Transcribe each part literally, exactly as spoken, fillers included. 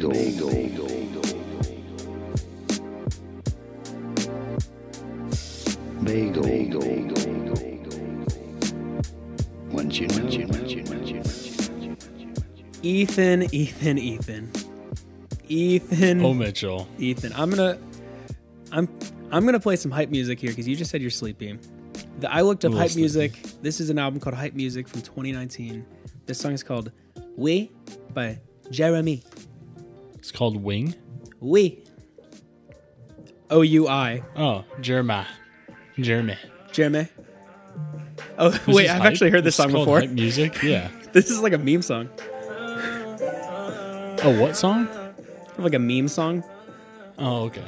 bagel. Bagel. Bagel. Once you know, once you know, once you know, once you know. Ethan, Ethan, Ethan, Ethan. Oh, Mitchell. Ethan, I'm gonna, I'm, I'm gonna play some hype music here because you just said you're sleepy. The, I looked up I'm hype sleepy. music. This is an album called Hype Music from twenty nineteen. This song is called "We" by Jeremy. It's called Wing. We. O U I. Oh, Jeremiah. Jeremy. Jeremy. Oh This wait, is I've hype? actually heard this It's song called before. Hype music? Yeah. This is like a meme song. Oh, what song? Like a meme song. Oh, okay.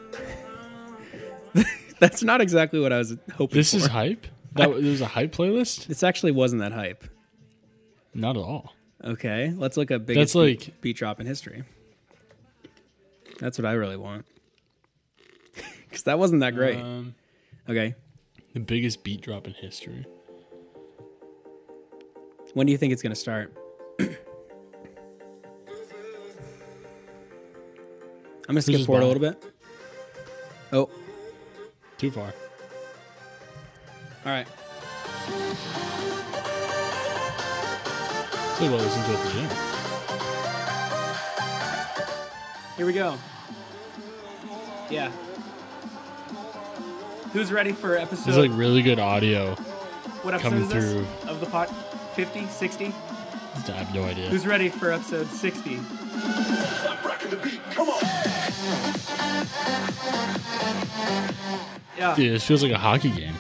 That's not exactly what I was hoping This for. is hype? That it was a hype playlist? This actually wasn't that hype. Not at all. Okay, let's look up biggest That's like- beat, beat drop in history. That's what I really want. Because that wasn't that great. Um, Okay, the biggest beat drop in history. when do you think it's going to start? I'm going to skip this forward a by? little bit. Oh, Too far. all right. It's like what I listen to at the gym. Here we go. Yeah. Who's ready for episode? There's like really good audio. what episode coming is this? through. Of the pot? fifty, sixty? I have no idea. Who's ready for episode sixty? Yeah. Dude, this feels like a hockey game.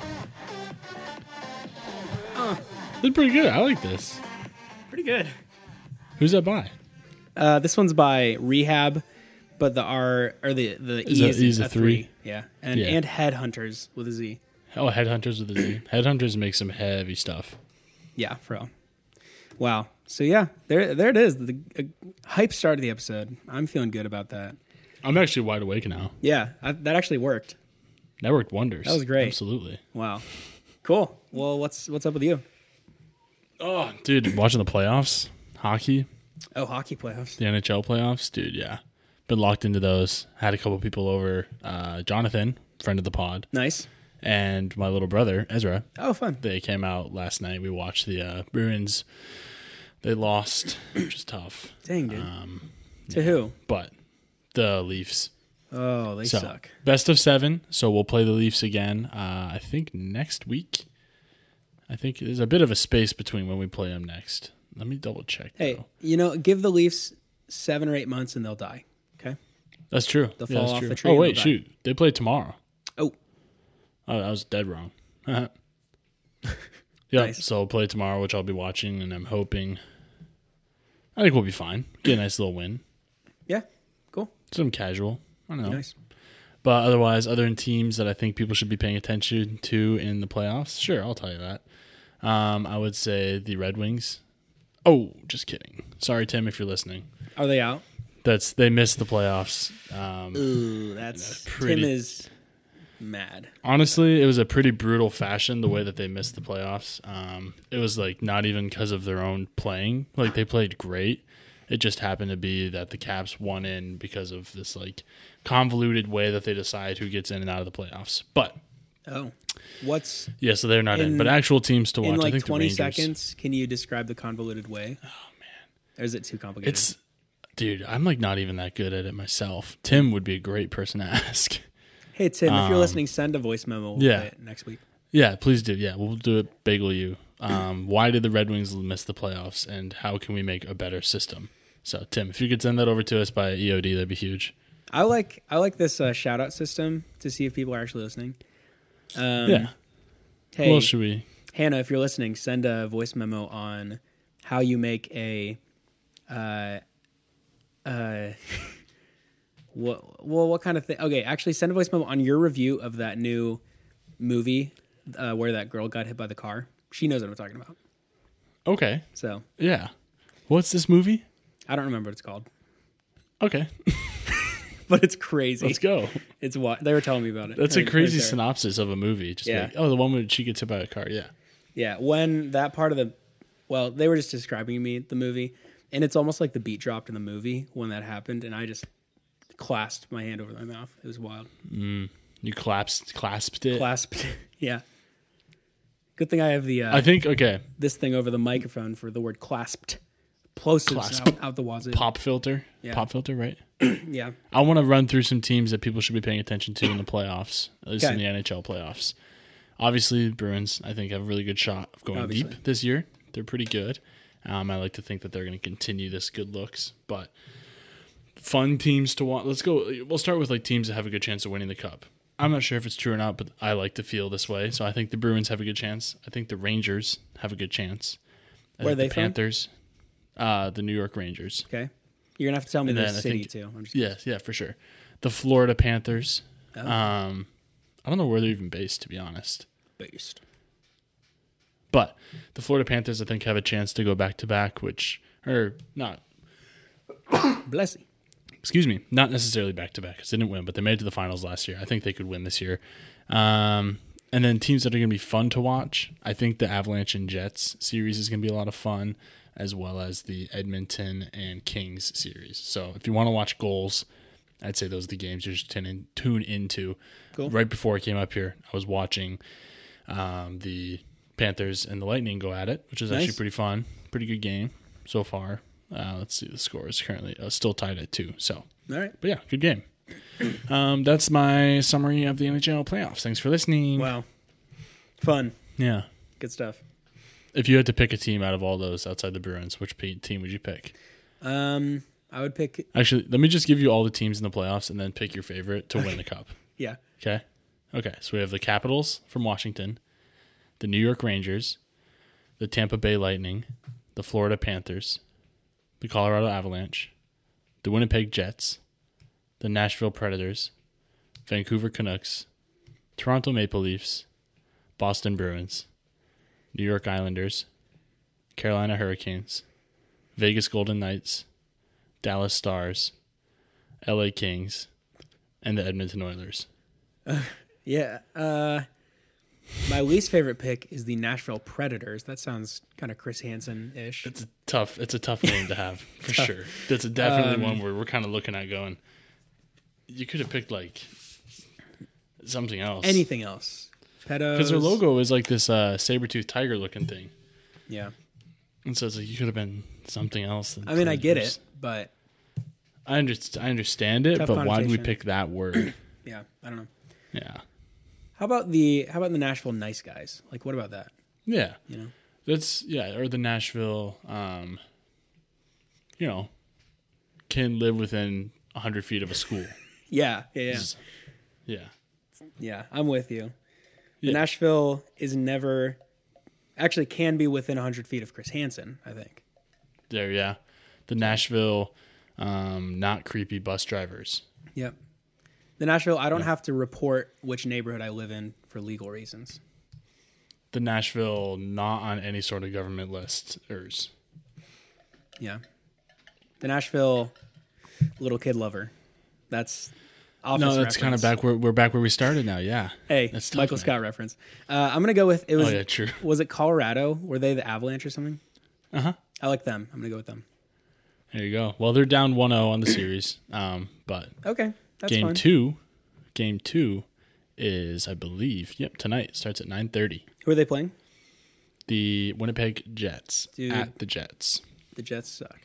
Uh, They're pretty good. I like this. pretty good. Who's that by? Uh, this one's by Rehab, but the R or the the Is E that- is, is a a three? three. Yeah, and Yeah. and Headhunters with a Z. Oh, Headhunters with a Z. Headhunters make some heavy stuff. Yeah, for real. Wow. So yeah, there there it is. The uh, hype start of the episode. I'm feeling good about that. I'm actually wide awake now. Yeah, I, that actually worked. That worked wonders. That was great. Absolutely. Wow. Cool. Well, what's what's up with you? Oh, dude, watching the playoffs, hockey, Oh, hockey playoffs. the N H L playoffs, dude, yeah. Been locked into those. Had a couple people over. Uh, Jonathan, friend of the pod, Nice. and my little brother, Ezra. Oh, fun. They came out last night. We watched the uh, Bruins. They lost, which is tough. Dang, dude. Um, to who? but the Leafs. Oh, they So, suck. best of seven. So we'll play the Leafs again. Uh, I think next week. I think there's a bit of a space between when we play them next. Let me double check. Hey, though. you know, give the Leafs seven or eight months and they'll die. Okay. That's true. They'll Yeah, fall that's off true. the tree Oh and wait, they'll die. shoot! They play tomorrow. Oh, Oh, I was dead wrong. Yeah, Nice. so we'll play tomorrow, which I'll be watching, and I'm hoping. I think we'll be fine. Get a nice little win. yeah. Cool. Some casual. I don't know. Nice. But otherwise, other than teams that I think people should be paying attention to in the playoffs, sure, I'll tell you that. Um, I would say the Red Wings. Oh, just kidding. Sorry, Tim, if you're listening. Are they out? That's they missed the playoffs. Um, Ooh, that's pretty- Tim is mad. honestly, it was a pretty brutal fashion the way that they missed the playoffs. Um, it was like not even because of their own playing. Like they played great. It just happened to be that the Caps won in because of this like convoluted way that they decide who gets in and out of the playoffs. But Oh, what's yeah, so they're not in. In- But actual teams to watch, in I like think twenty the Rangers. seconds? Can you describe the convoluted way? Oh man, or is it too complicated? It's, dude, I'm like not even that good at it myself. Tim would be a great person to ask. Hey Tim, if you're um, listening, send a voice memo. We'll yeah. play it next week. Yeah, please do. Yeah, we'll do it. Bagel you. Um, why did the Red Wings miss the playoffs, and how can we make a better system? So, Tim, if you could send that over to us by E O D, that'd be huge. I like I like this uh, shout out system to see if people are actually listening. Um, yeah. Hey, Well, should we? Hannah, if you're listening, send a voice memo on how you make a, uh, uh, what well what kind of thing? Okay, actually, send a voice memo on your review of that new movie uh, where that girl got hit by the car. She knows what I'm talking about. Okay. So Yeah. What's this movie? I don't remember what it's called, Okay. but it's crazy. Let's go. It's what they were telling me about it. That's Right- a crazy right there. synopsis of a movie. Just Yeah. like, oh, the one where she gets hit by a car. Yeah. Yeah, when that part of the, well, they were just describing me the movie, And it's almost like the beat dropped in the movie when that happened, and I just clasped my hand over my mouth. It was wild. Mm, you clasped, clasped it. Clasped, yeah. Good thing I have the uh, I think okay. this thing over the microphone for the word clasped. Plosives Clasp. out, out the wazoo. Pop filter, Yeah. pop filter, right? Yeah. I want to run through some teams that people should be paying attention to in the playoffs, at least Okay. in the N H L playoffs. Obviously, Bruins, I think, have a really good shot of going Obviously. deep this year. They're pretty good. Um, I like to think that they're going to continue this good looks, but fun teams to watch. Let's go. We'll start with like teams that have a good chance of winning the cup. I'm not sure if it's true or not, but I like to feel this way. So I think the Bruins have a good chance. I think the Rangers have a good chance. I Where are think they the from? Panthers, uh, the New York Rangers. Okay. You're going to have to tell me And the then I city, think- too. I'm just Yes, yeah, for sure. The Florida Panthers. Oh. Um, I don't know where they're even based, to be honest. based. But the Florida Panthers, I think, have a chance to go back to back, which, or not, Bless you. excuse me, not necessarily back to back because they didn't win, but they made it to the finals last year. I think they could win this year. Um, and then teams that are going to be fun to watch, I think the Avalanche and Jets series is going to be a lot of fun, as well as the Edmonton and Kings series. So if you want to watch goals, I'd say those are the games you should tune, in, tune into. Cool. Right before I came up here, I was watching um, the Panthers and the Lightning go at it, which is actually Nice. pretty fun. Pretty good game so far. Uh, let's see the scores currently. Uh, still tied at two. So, All right. but yeah, good game. Um, that's my summary of the N H L playoffs. Thanks for listening. Wow. Fun. Yeah. Good stuff. If you had to pick a team out of all those outside the Bruins, which pe- team would you pick? Um, I would pick, Actually, let me just give you all the teams in the playoffs and then pick your favorite to win the cup. yeah. Okay? Okay, so we have the Capitals from Washington, the New York Rangers, the Tampa Bay Lightning, the Florida Panthers, the Colorado Avalanche, the Winnipeg Jets, the Nashville Predators, Vancouver Canucks, Toronto Maple Leafs, Boston Bruins, New York Islanders, Carolina Hurricanes, Vegas Golden Knights, Dallas Stars, L A Kings, and the Edmonton Oilers. Yeah. Uh, my least favorite pick is the Nashville Predators. That sounds kind of Chris Hansen-ish. It's a tough. It's a tough name to have for sure. That's a definitely Um, one where we're kind of looking at going. You could have picked like something else. Anything else? Pedos. Because their logo is like this uh, saber-toothed tiger looking thing, Yeah. and so it's like you could have been something else. than I mean, I get Predators. it, but I understand. I understand it, Tough but why did we connotation. pick that word? yeah, I don't know. Yeah, How about the how about the Nashville Nice Guys? Like, what about that? yeah. You know, That's yeah, or the Nashville. Um, you know, can live within a hundred feet of a school. yeah, yeah, yeah, Is- yeah. yeah. I'm with you. The Yeah. Nashville is never actually can be within one hundred feet of Chris Hansen. I think. There, yeah. The Nashville, um, not creepy bus drivers. Yep. The Nashville. I don't have to report which neighborhood I live in for legal reasons. The Nashville, not on any sort of government listers. Yeah. The Nashville little kid lover. That's Office No, that's kind of reference. back where we're back where we started now. Yeah. Hey, That's tough, Michael man. Scott reference. Uh, I'm gonna go with it was. Oh yeah, true. Was it Colorado? Were they the Avalanche or something? Uh huh. I like them. I'm gonna go with them. There you go. Well, they're down one oh on the series. Um, but Okay, that's game fine. two, game two is I believe. Yep, tonight starts at nine thirty. Who are they playing? The Winnipeg Jets Dude. at the Jets. The Jets suck.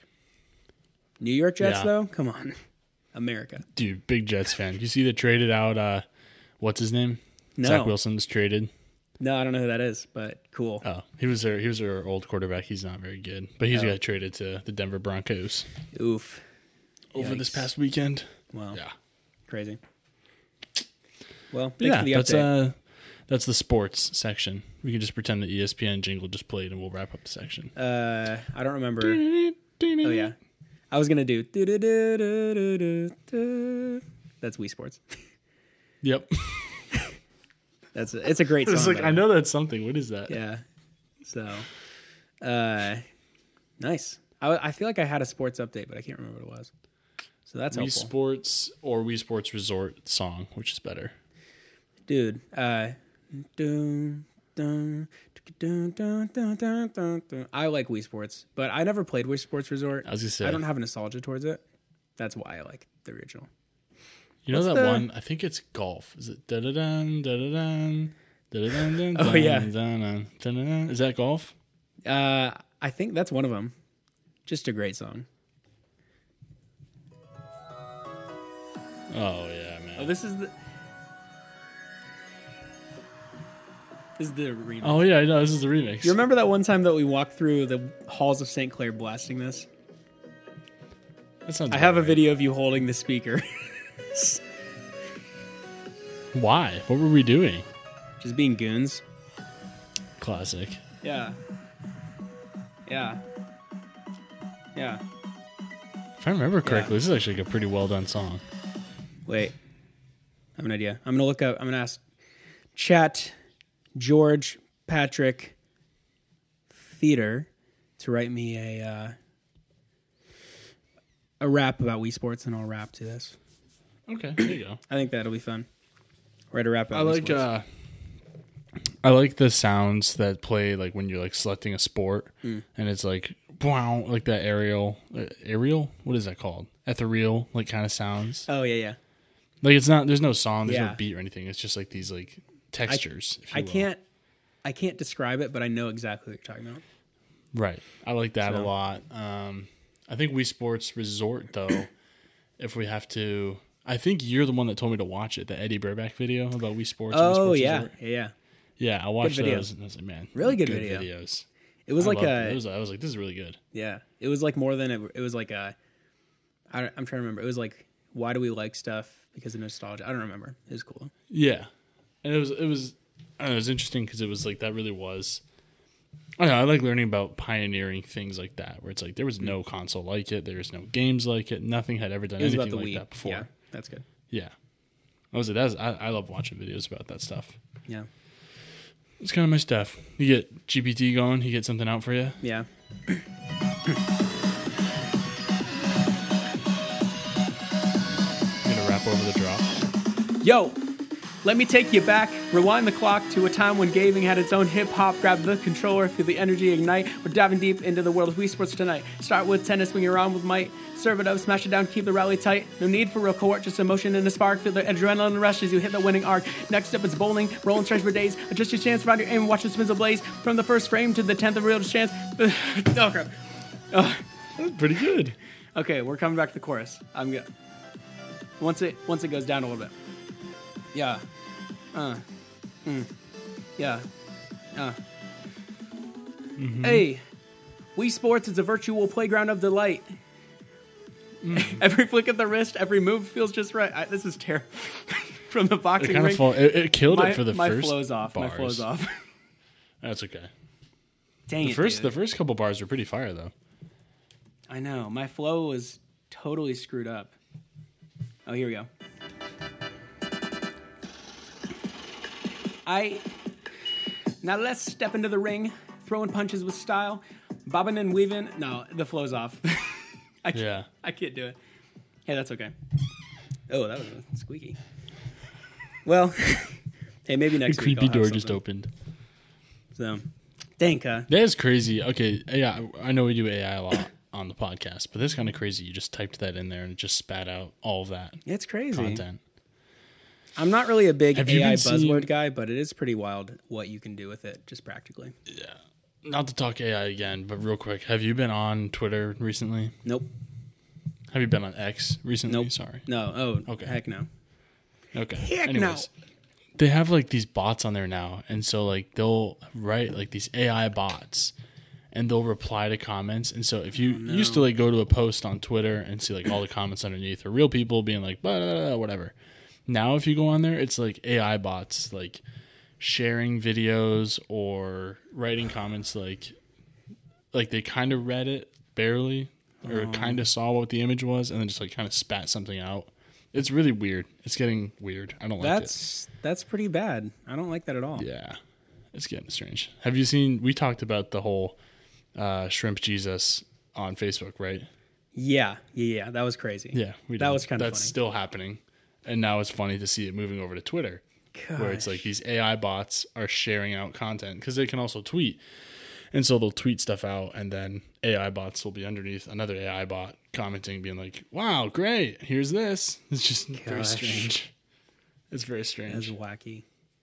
New York Jets, Yeah. though? Come on. America. Dude, big Jets fan. You see they traded out. Uh, what's his name? No. Zach Wilson's traded. No, I don't know who that is, but cool. Oh, he was their he was their old quarterback. He's not very good, but he's Oh. got traded to the Denver Broncos Oof. over this Yikes. past weekend. Wow. Yeah, Crazy. Well, thanks yeah. for the That's update. uh, that's the sports section. We can just pretend the E S P N jingle just played, and we'll wrap up the section. Uh, I don't remember. Oh, yeah. I was going to do. do-do-do-do-do-do-do. That's Wii Sports. Yep. That's a, it's a great song. It's like by I the know that's something. What is that? way. Yeah. So, uh, nice. I, I feel like I had a sports update, but I can't remember what it was. So that's Wii helpful. Sports or Wii Sports Resort song, which is better? Dude, uh, dun, dun, Dun, dun, dun, dun, dun, dun. I like Wii Sports, but I never played Wii Sports Resort. I was gonna say, I don't have a nostalgia towards it. That's why I like the original. you know What's that the- one? I think it's golf. Is it da da dun da da dun da da dun dun? Oh, yeah. Is that golf? Uh, I think that's one of them. Just a great song. Oh yeah, man. Oh, this is the. This is the remix. Oh yeah, I know. This is the remix. You remember that one time that we walked through the halls of Saint Clair blasting this? That sounds I have a right. video of you holding the speaker. Why? What were we doing? Just being goons. Classic. Yeah. Yeah. Yeah. If I remember correctly, this is actually like a pretty well done song. Wait. I have an idea. I'm going to look up, I'm going to ask Chat George Patrick Theater to write me a uh, a rap about Wii Sports, and I'll rap to this. Okay, there you go. I think that'll be fun. Write a rap about I Wii like Sports. uh I like the sounds that play like when you're like selecting a sport Mm. and it's like wow, like that aerial uh, aerial what is that called? Ethereal like kind of sounds. Oh, yeah, yeah. Like it's not there's no song, there's Yeah. no beat or anything. It's just like these like textures. if you I will. can't I can't describe it, but I know exactly what you're talking about. Right. I like that a So- lot. Um I think Wii Sports Resort though, if we have to I think you're the one that told me to watch it, the Eddie Burback video about Wii Sports and Wii Oh, Sports yeah. Resort. Yeah, yeah. Yeah, I watched video. those and I was like, man, Really good good video. videos. It was I like loved a it. It was, I was like, this is really good. yeah. It was like more than it, it was like a I don't, I'm trying to remember. It was like why do we like stuff because of nostalgia? I don't remember. It was cool. Yeah, and it was it was I don't know, it was interesting because it was like that really was. I don't know. I like learning about pioneering things like that, where it's like there was no console like it, there was no games like it, nothing had ever done It was anything about the like Wii. that before. Yeah, that's good. Yeah, I was like, that's I, I love watching videos about that stuff. Yeah. It's kind of my stuff. You get G P T going, you get something out for you. Yeah. You gonna rap over the drop. Yo, let me take you back, rewind the clock to a time when gaming had its own hip-hop. Grab the controller, feel the energy ignite. We're diving deep into the world of Wii Sports tonight. Start with tennis, swing it around with might. Serve it up, smash it down, keep the rally tight. No need for real court, just emotion and a spark. Feel the adrenaline rush as you hit the winning arc. Next up, it's bowling, rolling strikes for days. Adjust your stance around your aim and watch the spins ablaze. From the first frame to the tenth of real chance. Oh, crap. Oh. That's pretty good. Okay, we're coming back to the chorus. I'm good. Once it once it goes down a little bit. Yeah. Uh. Mm. Yeah. Uh. Hey, Wii Sports is a virtual playground of delight. Every flick of the wrist, every move feels just right. I, this is terrible. From the It boxing kind ring, of fall, it, it killed my, it for the my first flow's off. bars. My flow's off. That's okay. Dang The it, first dude. the first couple bars were pretty fire though. I know. My flow was totally screwed up. Oh, here we go. I now let's step into the ring, throwing punches with style, bobbing and weaving. No, the flow's off. I can't, Yeah. I can't do it. Hey, that's okay. Oh, that was squeaky. Well, hey, maybe The next week. creepy I'll have door just something. opened. So, Danka. That is crazy. Okay, yeah, I know we do A I a lot on the podcast, but that's kind of crazy. You just typed that in there and it just spat out all of that It's crazy. content. I'm not really a big Have you A I been buzzword seeing- guy, but it is pretty wild what you can do with it, just practically. Yeah. Not to talk A I again, but real quick, have you been on Twitter recently? Nope. Have you been on X recently? Nope. Sorry. No. Oh, Okay. heck no. Okay. Heck Anyways, they have like these bots on there now, and so like they'll write like these A I bots, and they'll reply to comments. And so if you Oh, no. used to like go to a post on Twitter and see like all the comments underneath are real people being like blah, blah, blah, whatever. Now if you go on there, it's like A I bots like sharing videos or writing comments like like they kind of read it barely or Oh. kind of saw what the image was and then just like kind of spat something out. It's really weird. It's getting weird. I don't like it. That's that's pretty bad. I don't like that at all. Yeah, it's getting strange. Have you seen? We talked about the whole uh, shrimp Jesus on Facebook, right? Yeah, yeah, yeah. That was crazy. Yeah, we That did. was kinda That's funny. still happening, and now it's funny to see it moving over to Twitter. where it's like Gosh. these A I bots are sharing out content because they can also tweet. And so they'll tweet stuff out, and then A I bots will be underneath another A I bot commenting, being like, wow, great, here's this. It's just very Gosh. strange. It's very strange. That's wacky.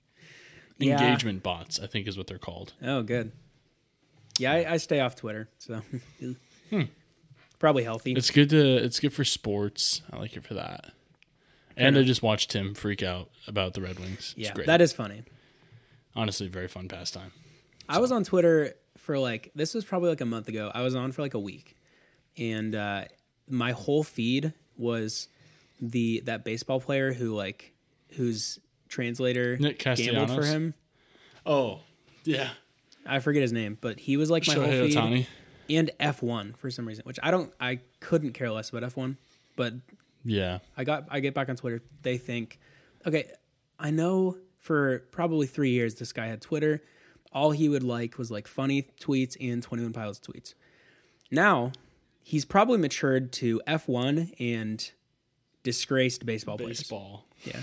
Yeah. Engagement bots, I think is what they're called. Oh, good. Yeah, I, I stay off Twitter, so Hmm. probably healthy. It's good to it's good for sports. I like it for that. And I just watched Tim freak out about the Red Wings. It's yeah, great. that is funny. Honestly, very fun pastime. I was on Twitter for like, this was probably like a month ago. I was on for like a week. And uh, my whole feed was the that baseball player who like, whose translator Nick gambled for Castellanos? him. Oh, yeah. I forget his name, but he was like my whole Shohei feed. Ohtani. And F one for some reason, which I don't, I couldn't care less about F one. But Yeah. I got, I get back on Twitter. They think, okay, I know for probably three years this guy had Twitter. All he would like was like funny tweets and twenty-one Pilots tweets. Now he's probably matured to F one and disgraced baseball players. Baseball. Yeah.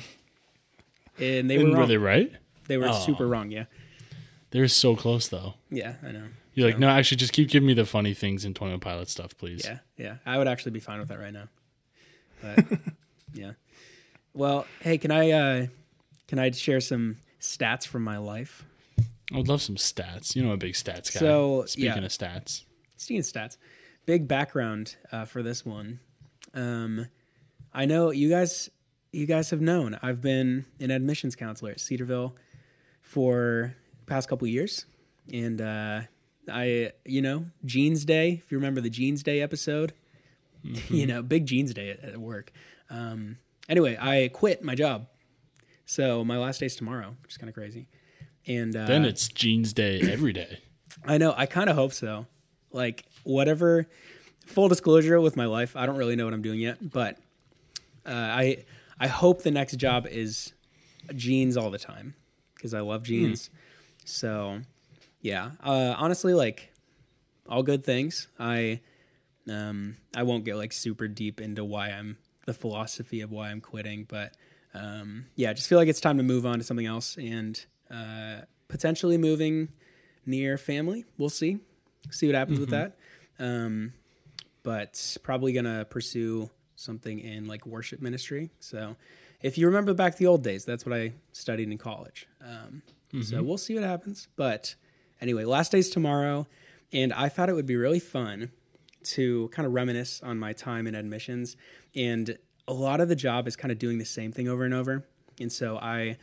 And they And were were wrong. they right? They were Oh. super wrong. Yeah. They were so close, though. Yeah, I know. You're like, So- no, actually, just keep giving me the funny things in twenty-one Pilot stuff, please. Yeah, yeah. I would actually be fine with that right now. But yeah. Well, hey, can I uh can I share some stats from my life? I would love some stats. You know, I'm a big stats guy. So, Speaking yeah. of stats. Speaking of stats, big background uh, for this one. Um, I know you guys. You guys have known I've been an admissions counselor at Cedarville for the past couple of years, and uh, I, you know, Jeans Day. If you remember the Jeans Day episode, Mm-hmm. you know, big Jeans Day at, at work. Um, anyway, I quit my job, so my last day's tomorrow, which is kind of crazy. And uh, Then it's Jeans Day every day. I know. I kind of hope so. Like, whatever. Full disclosure with my life, I don't really know what I'm doing yet, but uh, I I hope the next job is jeans all the time because I love jeans. So, yeah. Uh, honestly, like, all good things. I um I won't get like super deep into why I'm the philosophy of why I'm quitting, but um yeah, I just feel like it's time to move on to something else and uh, potentially moving near family. We'll see. See what happens with that. Um, but probably going to pursue something in like worship ministry. So if you remember back the old days, that's what I studied in college. Um, So we'll see what happens. But anyway, last day's tomorrow. And I thought it would be really fun to kind of reminisce on my time in admissions. And a lot of the job is kind of doing the same thing over and over. And so I...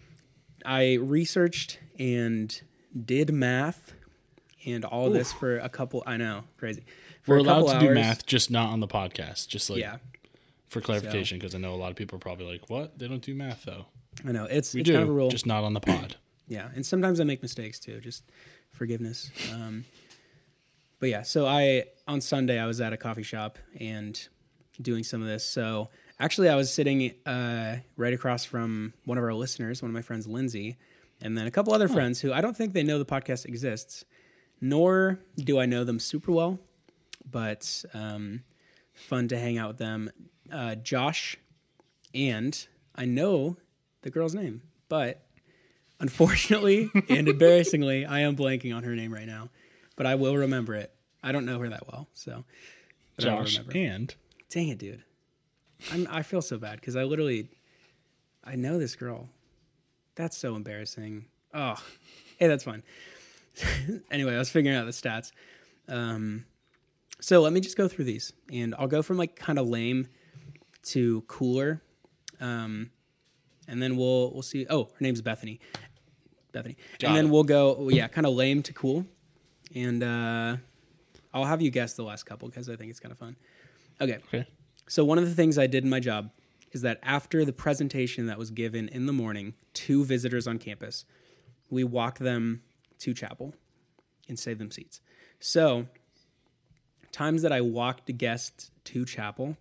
I researched and did math and all of this for a couple. I know, crazy. For We're a couple allowed to do hours. math, just not on the podcast. Just like Yeah, for clarification, because I know a lot of people are probably like, "What? They don't do math, though." I know. It's We it's do, kind of a rule. just not on the pod. Yeah, and sometimes I make mistakes too. Just forgiveness. Um, but yeah, so I on Sunday I was at a coffee shop and doing some of this. So actually, I was sitting uh, right across from one of our listeners, one of my friends, Lindsay, and then a couple other friends who I don't think they know the podcast exists, nor do I know them super well, but um, fun to hang out with them. Uh, Josh, and I know the girl's name, but unfortunately and embarrassingly, I am blanking on her name right now, but I will remember it. I don't know her that well, so but I will Josh remember. and Dang it, dude. I'm, I feel so bad because I literally, I know this girl. That's so embarrassing. Oh, hey, that's fine. Anyway, I was figuring out the stats. Um, so let me just go through these, and I'll go from like kind of lame to cooler, um, and then we'll we'll see. Oh, her name's Bethany. Bethany, Got and then it. we'll go yeah, kind of lame to cool, and uh, I'll have you guess the last couple because I think it's kind of fun. Okay. okay, So one of the things I did in my job is that after the presentation that was given in the morning to visitors on campus, we walked them to chapel and saved them seats. So times that I walked guests to chapel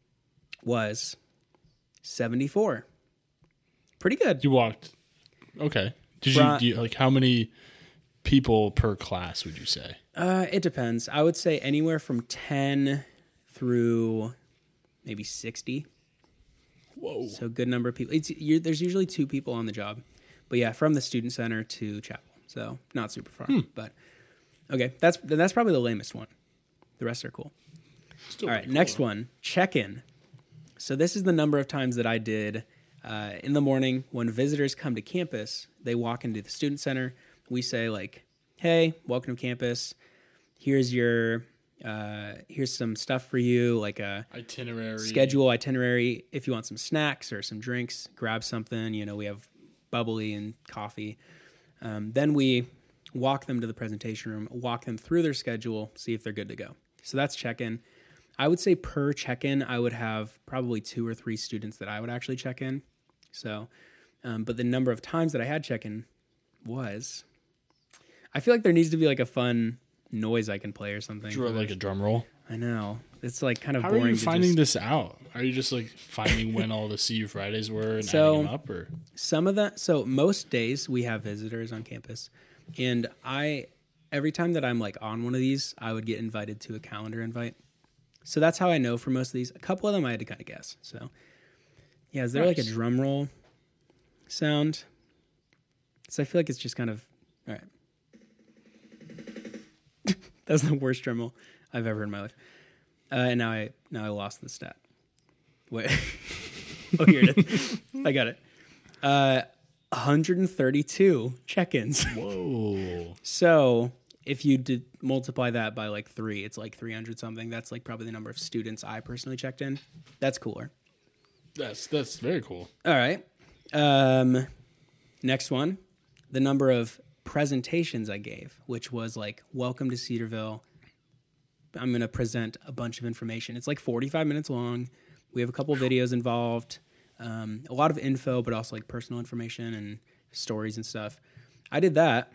was seventy-four. Pretty good. you walked. Okay, did Fra- you, do you like how many people per class would you say? Uh, it depends. I would say anywhere from ten through maybe sixty. Whoa. So good number of people. It's you're, there's usually two people on the job, but yeah, from the student center to chapel, so not super far. Hmm. But okay, that's that's probably the lamest one. The rest are cool. Still All right, pretty next cool. one, check-in. So this is the number of times that I did uh, in the morning when visitors come to campus. They walk into the student center. We say like, "Hey, welcome to campus. Here's your uh, here's some stuff for you, like a Itinerary. schedule itinerary. If you want some snacks or some drinks, grab something. You know, we have bubbly and coffee. Um, then we walk them to the presentation room, walk them through their schedule, see if they're good to go. So that's check-in. I would say per check-in, I would have probably two or three students that I would actually check in. So, um, but the number of times that I had check-in was, I feel like there needs to be like a fun noise I can play or something. Draw like a drum roll. I know. It's like kind of How boring. are you to finding just, this out? Are you just like finding when all the See You Fridays were and So- adding them up, or Some of the, so most days we have visitors on campus, and I, every time that I'm like on one of these, I would get invited to a calendar invite. So that's how I know for most of these. A couple of them I had to kind of guess. So yeah, is there like a Nice. drum roll sound? So I feel like it's just kind of, all right. That was the worst drum roll I've ever heard in my life. Uh, and now I now I lost the stat. Wait. Oh, here it is. I got it. Uh, one hundred thirty-two check-ins. whoa? So if you did multiply that by like three, it's like three hundred something. That's like probably the number of students I personally checked in. That's cooler. That's that's very cool. All right. Um, next one, the number of presentations I gave, which was like, welcome to Cedarville. I'm going to present a bunch of information. It's like forty-five minutes long. We have a couple videos involved, um, a lot of info, but also like personal information and stories and stuff. I did that.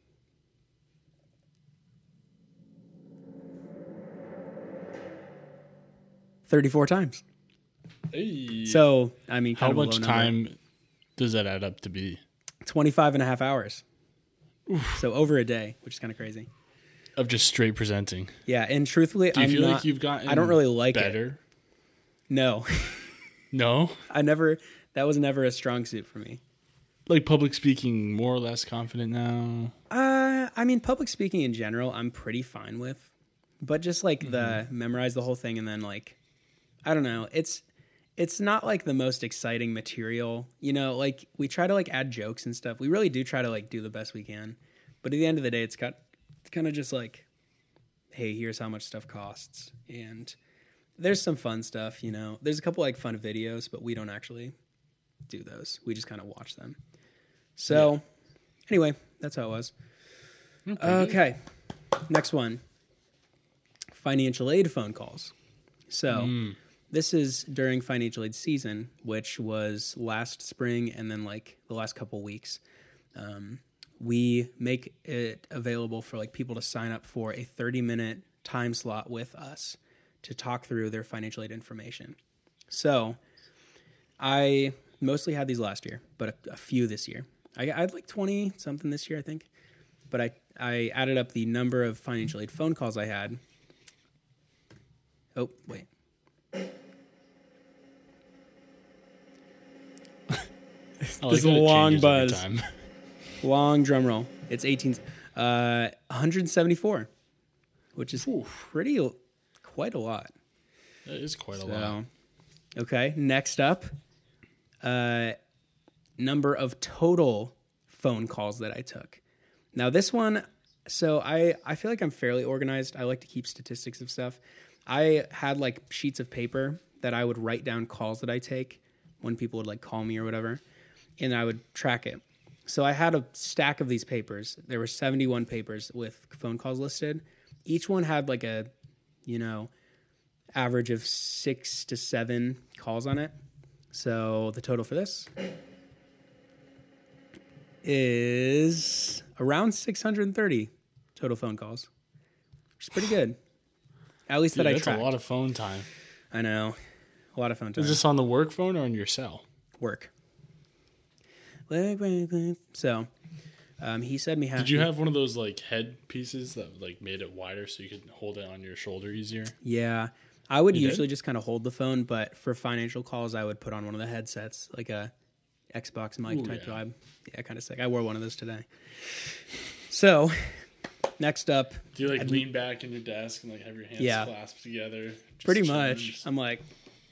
thirty-four times. Hey. So, I mean, how kind of a much low number. time does that add up to be? twenty-five and a half hours. So over a day, which is kind of crazy. Of just straight presenting. Yeah, and truthfully, Do you I'm feel not, like you've gotten I don't really like it. better? No, No? I never. That was never a strong suit for me. Like public speaking, more or less confident now? Uh, I mean, public speaking in general, I'm pretty fine with, but just like Mm-hmm. the memorize the whole thing and then like, I don't know. It's it's not like the most exciting material, you know. Like we try to like add jokes and stuff. We really do try to like do the best we can, but at the end of the day, it's got it's kind of just like, hey, here's how much stuff costs, and there's some fun stuff, you know. There's a couple like fun videos, but we don't actually do those. We just kind of watch them. So, Yeah. anyway, that's how it was. Okay. Okay, next one. Financial aid phone calls. So, Mm. this is during financial aid season, which was last spring and then like the last couple weeks. Um, we make it available for like people to sign up for a thirty minute time slot with us to talk through their financial aid information. So, I mostly had these last year, but a, a few this year. I, I had like twenty something this year, I think. But I, I added up the number of financial aid phone calls I had. Oh, wait. I This is that a it long changes every buzz. time. Long drum roll. It's eighteen, uh, one hundred seventy-four, which is pretty, quite a lot. That is quite a So, lot. okay, next up, uh, number of total phone calls that I took. Now this one, so I, I feel like I'm fairly organized. I like to keep statistics of stuff. I had like sheets of paper that I would write down calls that I take when people would like call me or whatever, and I would track it. So I had a stack of these papers. There were seventy-one papers with phone calls listed. Each one had like a, you know, average of six to seven calls on it. So the total for this is around six hundred thirty total phone calls, which is pretty good. At least Dude, that I that's tracked. a lot of phone time. I know. A lot of phone time. Is this on the work phone or on your cell? Work. So um, he said me half. Did you have one of those like head pieces that like made it wider so you could hold it on your shoulder easier? Yeah. I would You did? usually just kind of hold the phone, but for financial calls, I would put on one of the headsets, like a Xbox mic Ooh, type yeah. vibe. Yeah, kind of sick. I wore one of those today. So, next up, Do you like I'd- lean back in your desk and like have your hands Yeah. clasped together? Just pretty chilling, much, just- I'm like,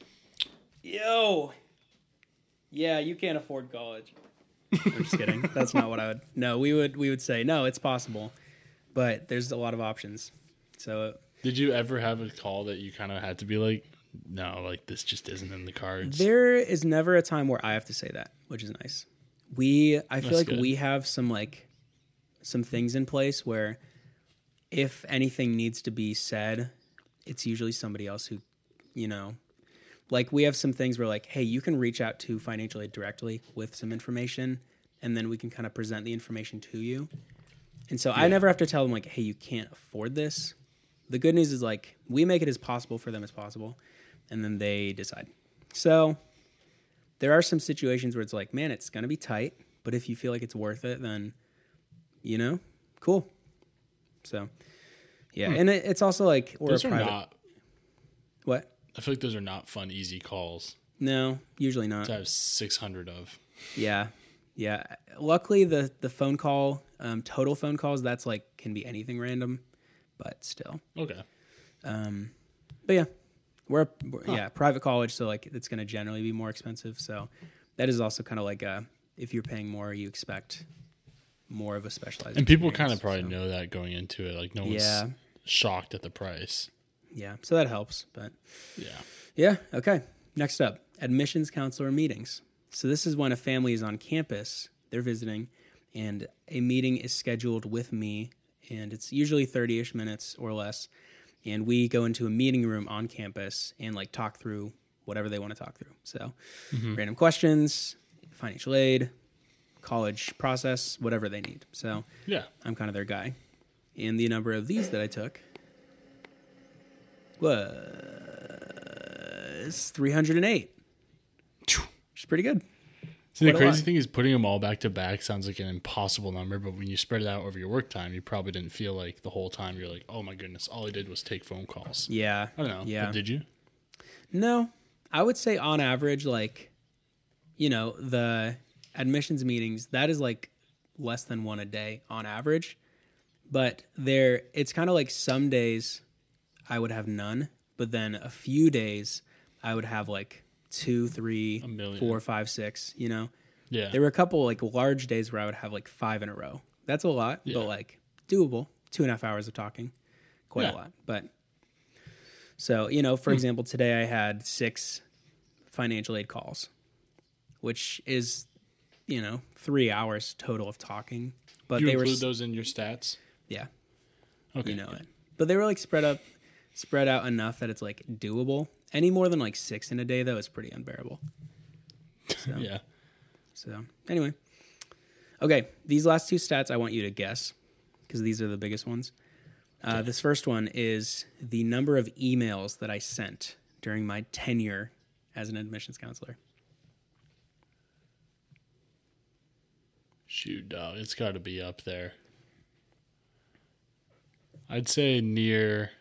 yo, yeah, you can't afford college. I'm just kidding. That's not what I would. No, we would we would say no. It's possible, but there's a lot of options. So Did you ever have a call that you kind of had to be like, no, like this just isn't in the cards? there is never a time where I have to say that, which is nice. We, I feel That's like good. we have some like some things in place where if anything needs to be said, it's usually somebody else who, you know, like we have some things where like, hey, you can reach out to financial aid directly with some information, and then we can kind of present the information to you. And so I Yeah. never have to tell them like, hey, you can't afford this. The good news is like we make it as possible for them as possible, and then they decide. So there are some situations where it's like, man, it's gonna be tight, but if you feel like it's worth it, then you know, cool. So yeah, and it, it's also like we're Those a are private. not. What? I feel like those are not fun, easy calls No, usually not. to have six hundred of. Yeah, yeah. Luckily, the the phone call, um, total phone calls, that's like can be anything random, but still. Okay. Um, but yeah, we're, we're yeah private college, so like it's going to generally be more expensive. So that is also kind of like a, if you're paying more, you expect more of a specialized. And people kind of experience, probably so. know that going into it. Like no one's Yeah, shocked at the price. yeah. So that helps, but Yeah. yeah. Okay. Next up, admissions counselor meetings. So this is when a family is on campus, they're visiting, and a meeting is scheduled with me, and it's usually thirty-ish minutes or less, and we go into a meeting room on campus and like talk through whatever they want to talk through. So random questions, financial aid, college process, whatever they need. So Yeah. I'm kind of their guy. And the number of these that I took was three hundred eight, which is pretty good. See, the Quite a crazy lot. thing is putting them all back to back sounds like an impossible number, but when you spread it out over your work time, you probably didn't feel like the whole time you're like, oh my goodness, all I did was take phone calls. Yeah. I don't know. Yeah. But did you? No, I would say on average, like, you know, the admissions meetings, that is like less than one a day on average. But there, it's kind of like some days I would have none, but then a few days I would have like two, three, A million. four, five, six, you know? Yeah. There were a couple like large days where I would have like five in a row. That's a lot, Yeah. but like doable. Two and a half hours of talking, quite Yeah. a lot. But so, you know, for example, today I had six financial aid calls, which is, you know, three hours total of talking. But you they were, include s- those in your stats? yeah, Okay. you know it. But they were like spread up, spread out enough that it's like doable. Any more than like six in a day though is pretty unbearable. So, Yeah. So anyway, okay, these last two stats I want you to guess because these are the biggest ones. Uh, this first one is the number of emails that I sent during my tenure as an admissions counselor. Shoot, dog. It's got to be up there. I'd say near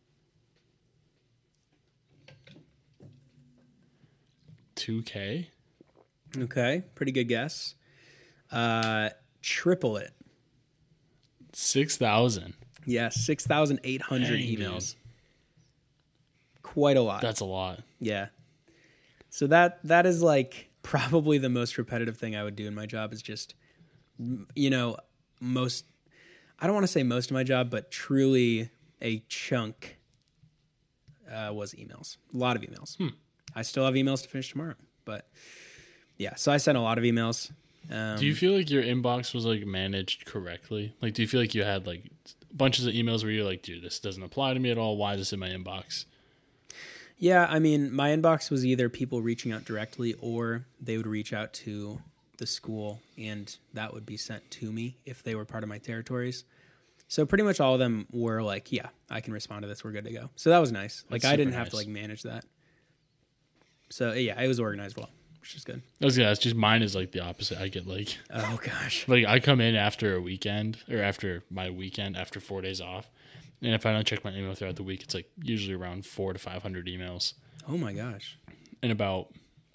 two K. Okay, pretty good guess. Uh, triple it. six thousand. Yeah, six thousand eight hundred Dang, dude. emails. Quite a lot. That's a lot. Yeah. So that that is like probably the most repetitive thing I would do in my job is just, m- you know, most, I don't want to say most of my job, but truly a chunk uh, was emails. A lot of emails. I still have emails to finish tomorrow, but yeah. So I sent a lot of emails. Um, Do you feel like your inbox was like managed correctly? Like, do you feel like you had like bunches of emails where you're like, dude, this doesn't apply to me at all. Why is this in my inbox? Yeah, I mean, my inbox was either people reaching out directly or they would reach out to the school and that would be sent to me if they were part of my territories. So pretty much all of them were like, yeah, I can respond to this. We're good to go. So that was nice. Like That's I didn't super have to nice. like manage that. So yeah, it was organized well, which is good. I was gonna ask, just mine is like the opposite. I get like, Oh gosh. like I come in after a weekend or after my weekend after four days off, And if I don't check my email throughout the week, it's like usually around four to five hundred emails. Oh my gosh. And about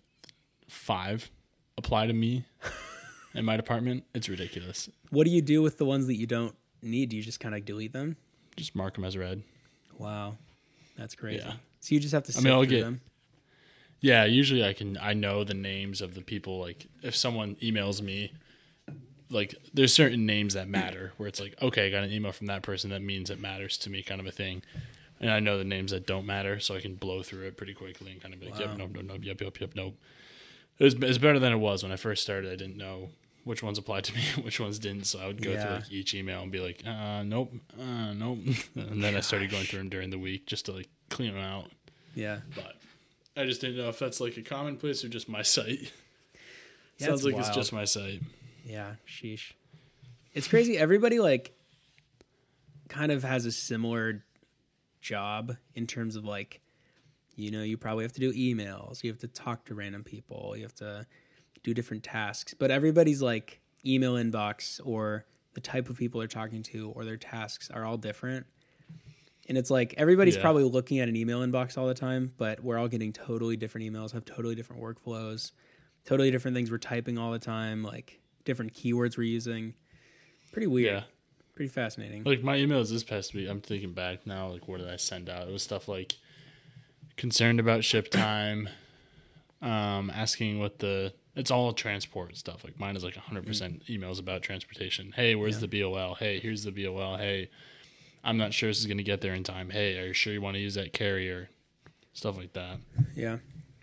five apply to me in my department. It's ridiculous. What do you do with the ones that you don't need? Do you just kind of delete them? Just mark them as read. Wow. That's crazy. Yeah. So you just have to sift I mean, I'll through get, them? yeah, usually I can, I know the names of the people. Like if someone emails me, like there's certain names that matter where it's like, okay, I got an email from that person. That means it matters to me kind of a thing. And I know the names that don't matter, so I can blow through it pretty quickly and kind of be like, Wow. yep, nope, nope, nope, yep, yep, yep, nope. It was, it's better than it was when I first started. I didn't know which ones applied to me, which ones didn't. So I would go Yeah. through like each email and be like, uh, nope, uh, nope. And then I started going through them during the week just to like clean them out. Yeah. But I just didn't know if that's like a commonplace or just my site. Yeah, Sounds it's like it's wild. just my site. Yeah. Sheesh. It's crazy. Everybody like kind of has a similar job in terms of like, you know, you probably have to do emails, you have to talk to random people, you have to do different tasks, but everybody's like email inbox or the type of people they're talking to or their tasks are all different. And it's like everybody's Yeah. probably looking at an email inbox all the time, but we're all getting totally different emails, have totally different workflows, totally different things we're typing all the time, like different keywords we're using. Pretty weird. Yeah. Pretty fascinating. Like my emails this past week, I'm thinking back now, like what did I send out? It was stuff like concerned about ship time, um, asking what the, it's all transport stuff. Like mine is like one hundred percent emails about transportation. Hey, where's Yeah. the B O L? Hey, here's the B O L. Hey, I'm not sure this is going to get there in time. Hey, are you sure you want to use that carrier? Stuff like that. Yeah.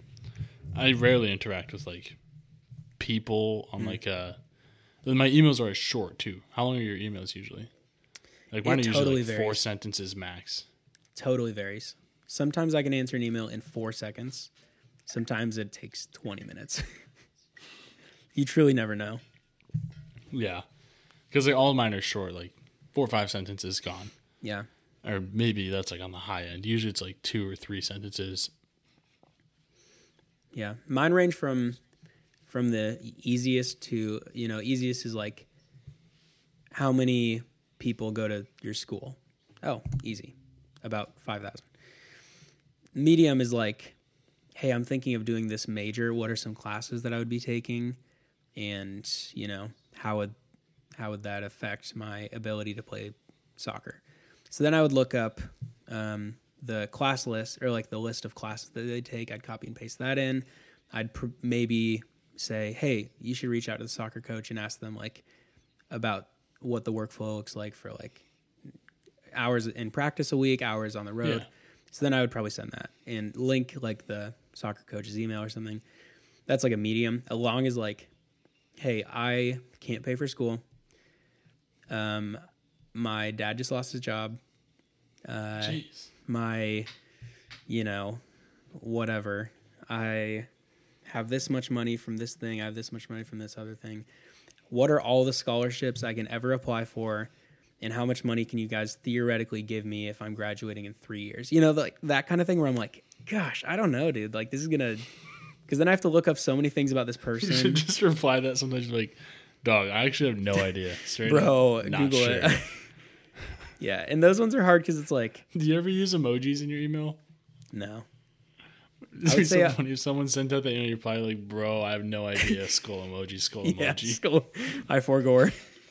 I rarely interact with like people on like uh my emails are short too. How long are your emails usually? Like mine It are totally usually like four varies. sentences max. Totally varies. Sometimes I can answer an email in four seconds. Sometimes it takes twenty minutes. You truly never know. Yeah. Because like all of mine are short, like four or five sentences gone. Yeah. Or maybe that's like on the high end. Usually it's like two or three sentences. Yeah. Mine range from from the easiest to, you know, easiest is like how many people go to your school. Oh, easy. About five thousand. Medium is like, hey, I'm thinking of doing this major. What are some classes that I would be taking? And, you know, how would how would that affect my ability to play soccer? So then I would look up um, the class list or like the list of classes that they take. I'd copy and paste that in. I'd pr- maybe say, hey, you should reach out to the soccer coach and ask them like about what the workflow looks like for like hours in practice a week, hours on the road. Yeah. So then I would probably send that and link like the soccer coach's email or something. That's like a medium. A long is like, hey, I can't pay for school. Um, my dad just lost his job. Uh, Jeez. my, you know, whatever. I have this much money from this thing. I have this much money from this other thing. What are all the scholarships I can ever apply for? And how much money can you guys theoretically give me if I'm graduating in three years? You know, like that kind of thing where I'm like, gosh, I don't know, dude. Like this is going to, because then I have to look up so many things about this You should person. just reply that sometimes you're like, dog, I actually have no idea. Straight Bro, up, not Google sure. it. Yeah. And those ones are hard because it's like, Do you ever use emojis in your email? no. It'd be say so I- funny if someone sent out the email, you're probably like, bro, I have no idea. Skull emoji, skull Yeah, emoji. skull. I forgore.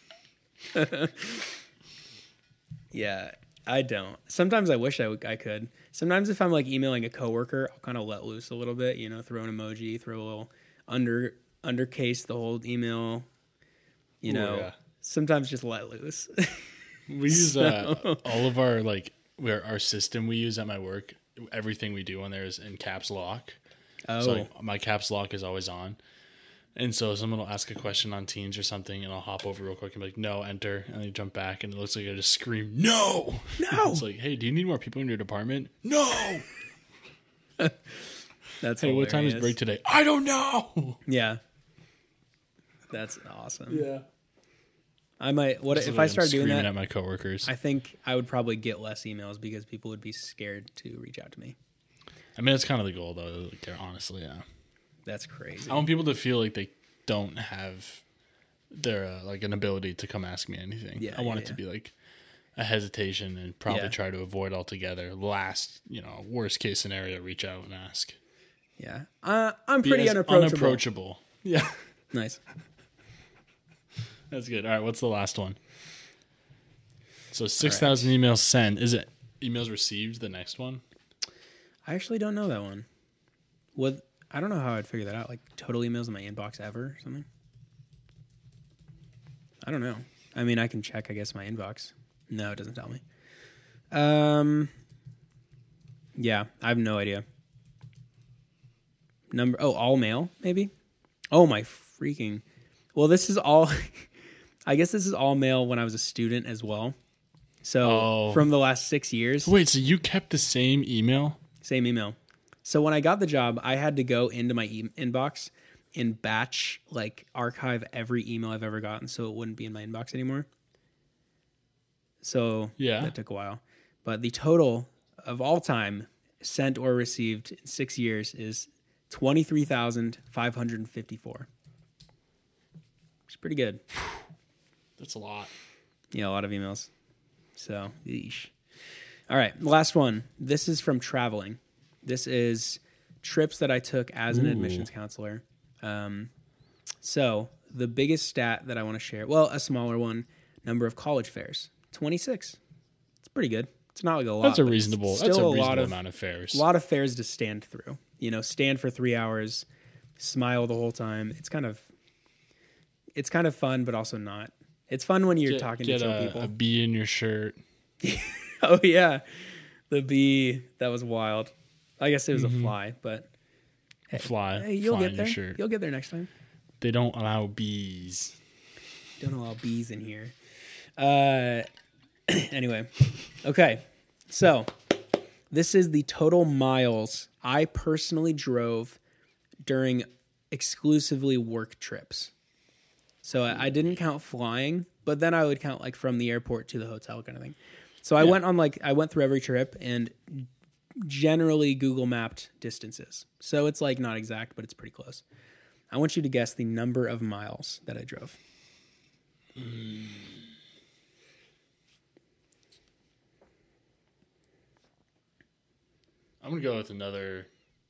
Yeah, I don't. Sometimes I wish I, w- I could. Sometimes if I'm like emailing a coworker, I'll kind of let loose a little bit, you know, throw an emoji, throw a little under undercase the whole email, you Ooh, know. yeah. Sometimes just let loose. We use uh, all of our like where our system we use at my work. Everything we do on there is in caps lock. Oh, So like, my caps lock is always on. And so someone will ask a question on Teams or something, and I'll hop over real quick and be like, "No, enter," and then jump back, and it looks like I just scream, "No, No!" It's like, "Hey, do you need more people in your department?" "No." that's "Hey, what time is hilarious. break today?" "I don't know." Yeah, that's awesome. Yeah. I might. What if I start doing screaming that? at my coworkers? I think I would probably get less emails because people would be scared to reach out to me. I mean, it's kind of the goal, though. Like, they're honestly, yeah. That's crazy. I want people to feel like they don't have their uh, like an ability to come ask me anything. Yeah, I want yeah, it to yeah. be like a hesitation and probably Yeah. try to avoid altogether. Last, you know, worst case scenario, reach out and ask. Yeah. Uh, I'm Be pretty as unapproachable. unapproachable. Yeah. Nice. That's good. All right, what's the last one? So six thousand emails sent. Is it emails received, the next one? I actually don't know that one. What? I don't know how I'd figure that out. Like total emails in my inbox ever or something? I don't know. I mean, I can check, I guess, my inbox. No, it doesn't tell me. Um, yeah, I have no idea. Number, oh, all mail, maybe? Oh, my freaking... Well, this is all... I guess this is all mail when I was a student as well. So, Oh. from the last six years... Wait, so you kept the same email? Same email. So when I got the job, I had to go into my e- inbox and batch, like, archive every email I've ever gotten so it wouldn't be in my inbox anymore. So Yeah. that took a while. But the total of all time sent or received in six years is twenty-three thousand five hundred fifty-four. It's pretty good. That's a lot. Yeah, a lot of emails. So, yeesh. All right, last one. This is from traveling. This is trips that I took as an Ooh. admissions counselor. Um, so, the biggest stat that I want to share, well, a smaller one, number of college fairs, twenty-six. It's pretty good. It's not like a lot. That's a but it's reasonable. still That's a lot reasonable of, amount of fares. A lot of fairs to stand through. You know, stand for three hours, smile the whole time. It's kind of, it's kind of fun, but also not. It's fun when you're Get, talking get to a, people. a bee in your shirt. Oh yeah, the bee. That was wild. I guess it was Mm-hmm. a fly, but A fly. hey, you'll fly get in there. your shirt. You'll get there next time. They don't allow bees. Don't allow bees in here. Uh, anyway, okay. So this is the total miles I personally drove during exclusively work trips. So I, I didn't count flying, but then I would count like from the airport to the hotel kind of thing. So I Yeah. went on like I went through every trip and generally Google mapped distances. So it's like not exact, but it's pretty close. I want you to guess the number of miles that I drove. I'm gonna go with another.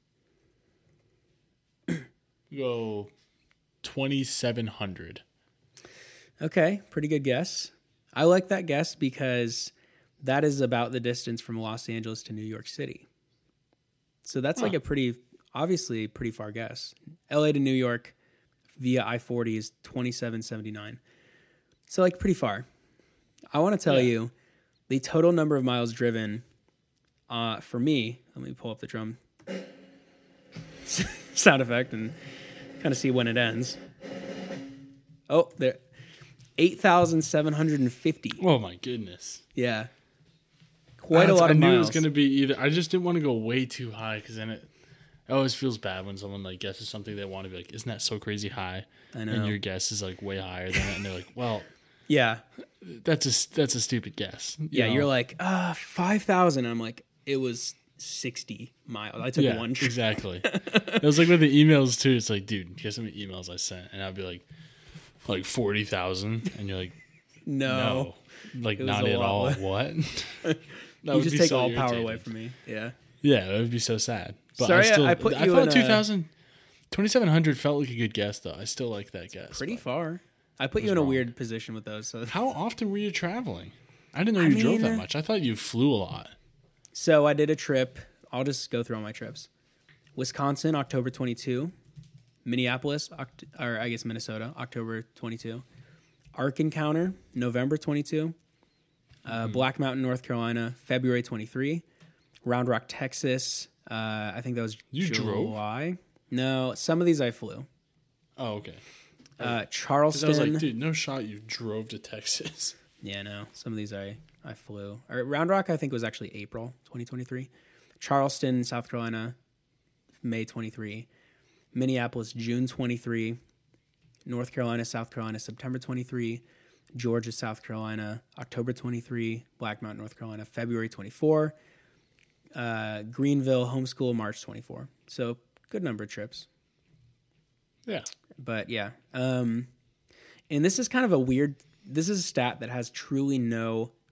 Go twenty-seven hundred. Okay, pretty good guess. I like that guess because that is about the distance from Los Angeles to New York City. So that's like Huh. a pretty, obviously pretty far guess. L A to New York via I forty is twenty-seven seventy-nine. So like pretty far. I want to tell Yeah. you the total number of miles driven uh, for me. Let me pull up the drum sound effect and kind of see when it ends. Oh, there. eight thousand seven hundred fifty. Oh my goodness! Yeah. Quite a That's- lot of I knew miles. it was gonna be either. I just didn't want to go way too high because then it, it always feels bad when someone like guesses something they want to be like, "Isn't that so crazy high?" I know. And your guess is like way higher than it, and they're like, "Well, Yeah. that's a that's a stupid guess." you Yeah, know? you're like, uh, five thousand. I'm like, it was sixty miles. I took yeah, one trip. exactly. It was like with the emails too. It's like, dude, guess how many emails I sent, and I'd be like, like forty thousand, and you're like, No. no, like It was not a at lot all. less. What? That You would just be take so all power irritating. away from me. Yeah. Yeah, it would be so sad. But Sorry, I, still, I put I you felt in a- two thousand, twenty-seven hundred felt like a good guess, though. I still like that guess. Pretty but far. I put you was in a wrong. weird position with those. So, How often were you traveling? I didn't know I you drove that mean- much. I thought you flew a lot. so I did a trip. I'll just go through all my trips. Wisconsin, October twenty-second. Minneapolis, Oct- or I guess Minnesota, October twenty-second. Ark Encounter, November twenty-second. Uh, Black Mountain, North Carolina, February twenty-third. Round Rock, Texas. Uh, I think that was You drove? July. No, some of these I flew. Oh, okay. Uh, Because Charleston. I was like, dude, no shot you drove to Texas. Yeah, no. Some of these I, I flew. Or Round Rock, I think, was actually April twenty twenty-three. Charleston, South Carolina, May twenty-third. Minneapolis, June twenty-third. North Carolina, South Carolina, September twenty-third. Georgia, South Carolina, October twenty-third. Black Mountain, North Carolina, February twenty-fourth. Uh, Greenville, Homeschool, March twenty-fourth. So, good number of trips. Yeah. But yeah. Um, and this is kind of a weird, this is a stat that has truly no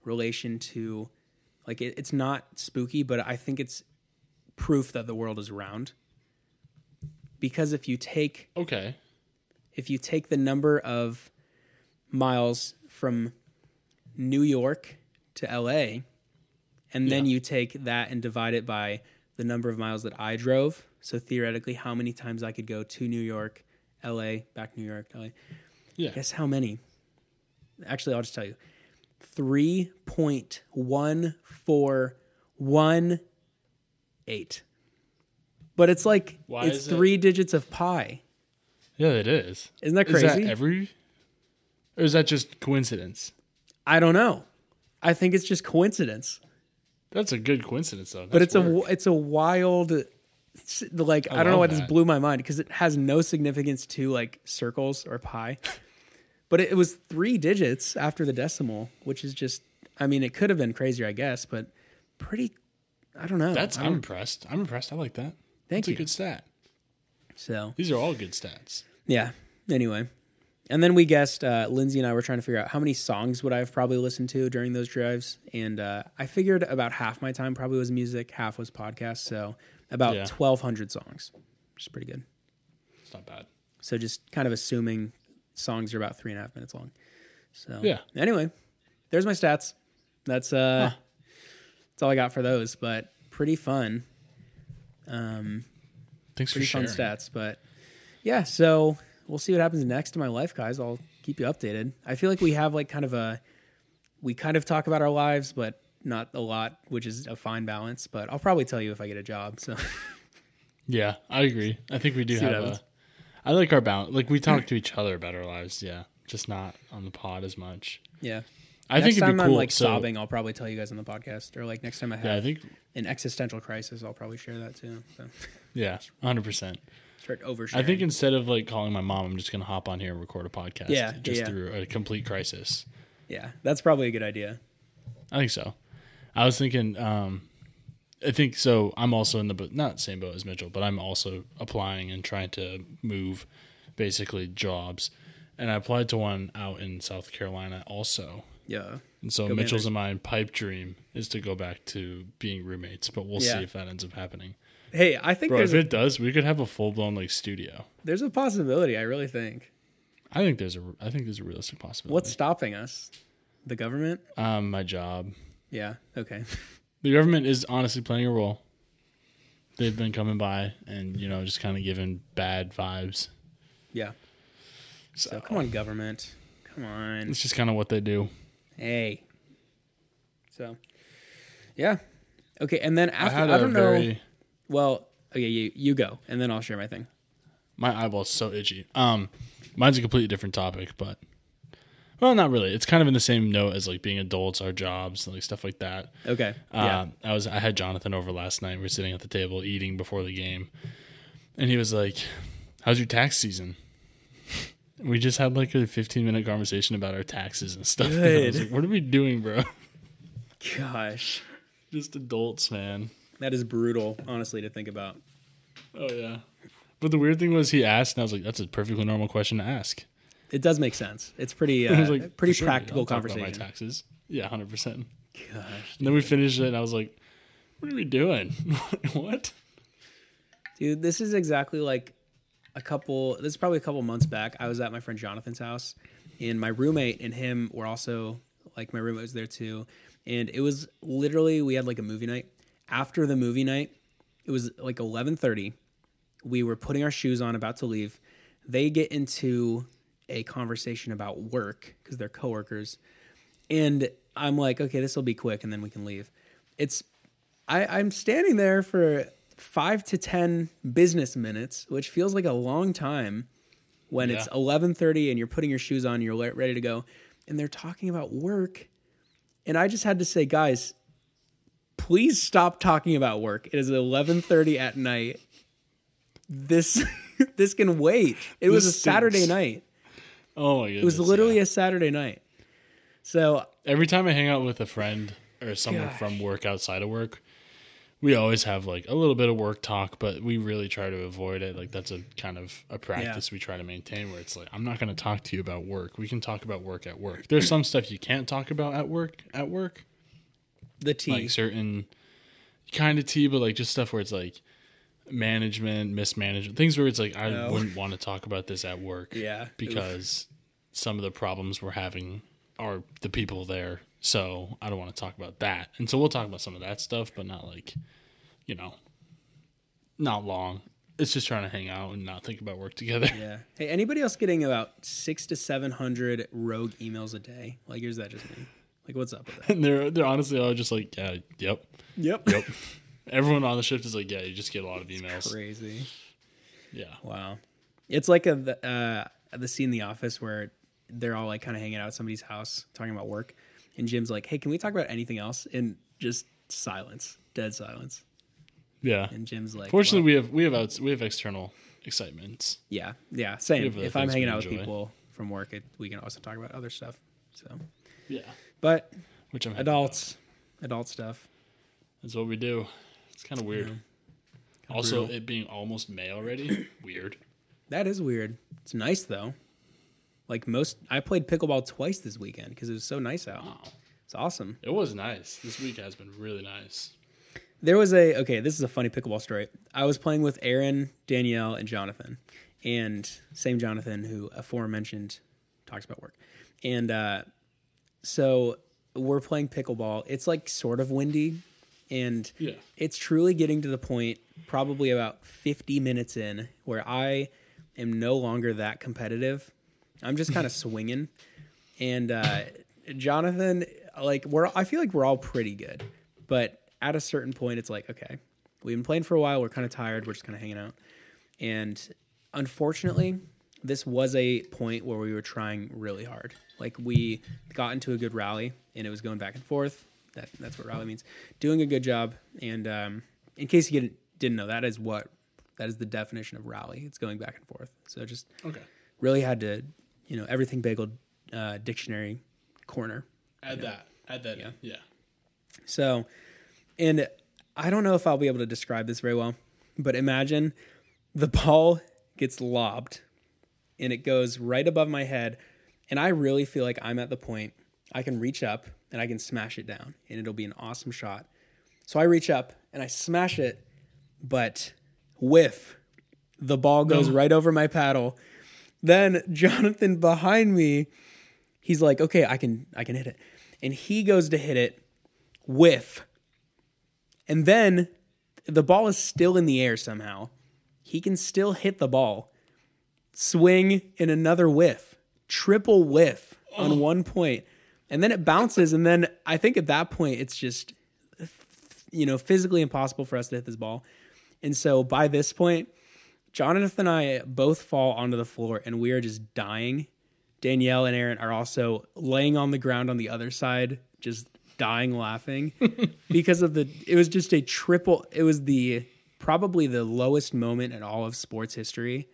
relation to, like, it, it's not spooky, but I think it's proof that the world is round. Because if you take Okay. if you take the number of miles from New York to L A, and then Yeah. you take that and divide it by the number of miles that I drove, so theoretically how many times I could go to New York, L A, back New York, L A. Yeah. Guess how many? Actually, I'll just tell you. three point one four one eight. But it's like, Why it's is it- three digits of pi. Yeah, it is. Isn't that Is crazy? that every, or is that just coincidence? I don't know. I think it's just coincidence. That's a good coincidence, though. But That's it's a work. it's a wild, it's like, I, I don't know why love this that. blew my mind because it has no significance to like circles or pi. But it, it was three digits after the decimal, which is just, I mean, it could have been crazier, I guess, but pretty, I don't know. That's I I'm don't- impressed. I'm impressed. I like that. Thank That's you. a good stat. So, These are all good stats. yeah. Anyway. And then we guessed, uh, Lindsay and I were trying to figure out how many songs would I have probably listened to during those drives. And uh, I figured about half my time probably was music, half was podcasts. So about Yeah. twelve hundred songs, which is pretty good. It's not bad. So just kind of assuming songs are about three and a half minutes long. So Yeah. Anyway, there's my stats. That's uh, Huh. that's all I got for those. But pretty fun. Um, Thanks pretty for fun sharing. stats. But yeah, so we'll see what happens next in my life, guys. I'll keep you updated. I feel like we have like kind of a, we kind of talk about our lives, but not a lot, which is a fine balance. But I'll probably tell you if I get a job. So Yeah, I agree. I think we do See what have happens. a. I like our balance. Like we talk to each other about our lives. Yeah, just not on the pod as much. yeah. I next think it'd time be cool. I'm like so, sobbing, I'll probably tell you guys on the podcast. Or like next time I have Yeah, I think. an existential crisis, I'll probably share that too. So Yeah, hundred percent. start oversharing. I think instead of like calling my mom, I'm just gonna hop on here and record a podcast. Yeah, just yeah. through a complete crisis. yeah, that's probably a good idea. I think so. I was thinking. um I think so. I'm also in the boat, not same boat as Mitchell, but I'm also applying and trying to move, basically jobs, and I applied to one out in South Carolina also. Yeah. And so Go Mitchell's Mariners. and mine pipe dream is to go back to being roommates, but we'll Yeah. see if that ends up happening. Hey, I think Bro, there's if a, it does, we could have a full blown like studio. there's a possibility. I really think. I think there's a I think there's a realistic possibility. What's stopping us? The government? um my job? Yeah. Okay. The government is honestly playing a role. They've been coming by and you know just kind of giving bad vibes. Yeah. So, So come on, government. Come on. it's just kind of what they do. Hey. So, yeah. Okay, and then I after had I, a don't know. very Well, okay, you you go, and then I'll share my thing. my eyeball's so itchy. Um, mine's a completely different topic, but well, not really. It's kind of in the same note as like being adults, our jobs, like stuff like that. Okay. Yeah. Uh, I was I had Jonathan over last night. We were sitting at the table eating before the game, and he was like, "How's your tax season?" We just had like a fifteen minute conversation about our taxes and stuff. And I was Good. like, what are we doing, bro? Gosh, Just adults, man. that is brutal, honestly, to think about. Oh yeah. But the weird thing was he asked, and I was like, "That's a perfectly normal question to ask." It does make sense. It's pretty I was uh, like, pretty "For sure, practical I'll talk about conversation. my taxes. Yeah, hundred percent. Gosh, And then we finished it, and I was like, "What are we doing? What?" dude, this is exactly like a couple. This is probably a couple months back. I was at my friend Jonathan's house, and my roommate and him were also like my roommate was there too. And it was literally we had like a movie night. After the movie night, it was like eleven thirty. We were putting our shoes on, about to leave. They get into a conversation about work because they're coworkers, and I'm like, okay, this will be quick, and then we can leave. It's I, I'm standing there for five to ten business minutes, which feels like a long time when it's Yeah. eleven thirty and you're putting your shoes on, and you're le- ready to go, and they're talking about work, and I just had to say, guys, please stop talking about work. It is eleven thirty at night. This this can wait. It was a This Saturday stinks. night. Oh my goodness! It was literally yeah. a Saturday night. So Every time I hang out with a friend or someone Gosh. from work outside of work, we always have like a little bit of work talk, but we really try to avoid it. Like that's a kind of a practice we try to maintain where it's like, I'm not going to talk to you about work. We can talk about work at work. There's some stuff you can't talk about at work at work. The tea. Like certain kind of tea, but like just stuff where it's like management, mismanagement, things where it's like, I No. wouldn't want to talk about this at work. Yeah. Because some of the problems we're having are the people there. So I don't want to talk about that. And so we'll talk about some of that stuff, but not like, you know, not long. It's just trying to hang out and not think about work together. Yeah. Hey, anybody else getting about six to seven hundred rogue emails a day? Like, or is that just me? Like, what's up with that? And they're they're honestly all just like, yeah, yep, Yep. yep. Everyone on the shift is like, yeah, you just get a lot of emails. Crazy. Yeah. Wow. It's like a uh, the scene in The Office where they're all like kind of hanging out at somebody's house talking about work, and Jim's like, "Hey, can we talk about anything else?" And just silence, dead silence. Yeah. And Jim's like, Fortunately, well, we have we have outs, we have external excitements. yeah, yeah, We same. have other If I'm things we hanging out with enjoy. people from work, it, we can also talk about other stuff. So, Yeah. but Which I'm happy adults, adult stuff. about. That's what we do. It's kind of weird. Yeah. Also, brutal. it being almost May already, weird. That is weird. It's nice though. Like most, I played pickleball twice this weekend because it was so nice out. Wow. It's awesome. It was nice. This week has been really nice. There was a okay. This is a funny pickleball story. I was playing with Aaron, Danielle, and Jonathan, and same Jonathan who aforementioned talks about work, and uh, so we're playing pickleball. It's like sort of windy, and Yeah. it's truly getting to the point, probably about fifty minutes in, where I am no longer that competitive. I'm just kind of swinging, and uh, Jonathan, like we're, I feel like we're all pretty good, but at a certain point, it's like, okay, we've been playing for a while. We're kind of tired. We're just kind of hanging out, and unfortunately, this was a point where we were trying really hard. Like we got into a good rally, and it was going back and forth. That that's what rally means. Doing a good job, and um, in case you didn't didn't know, that is what that is the definition of rally. It's going back and forth. So just Okay. really had to, you know, everything bagel uh, dictionary corner. Add Yeah. that. Add that. Yeah. In. Yeah. So, and I don't know if I'll be able to describe this very well, but imagine the ball gets lobbed and it goes right above my head. And I really feel like I'm at the point I can reach up and I can smash it down and it'll be an awesome shot. So I reach up and I smash it, but whiff. The ball goes No. right over my paddle. Then Jonathan behind me, he's like, okay, I can I can hit it. And he goes to hit it, whiff. And then the ball is still in the air somehow. He can still hit the ball. Swing in another whiff. Triple whiff on one point. And then it bounces. And then I think at that point, it's just, you know, physically impossible for us to hit this ball. And so by this point, Jonathan and I both fall onto the floor and we are just dying. Danielle and Aaron are also laying on the ground on the other side, just dying laughing because of the, it was just a triple, it was the, probably the lowest moment in all of sports history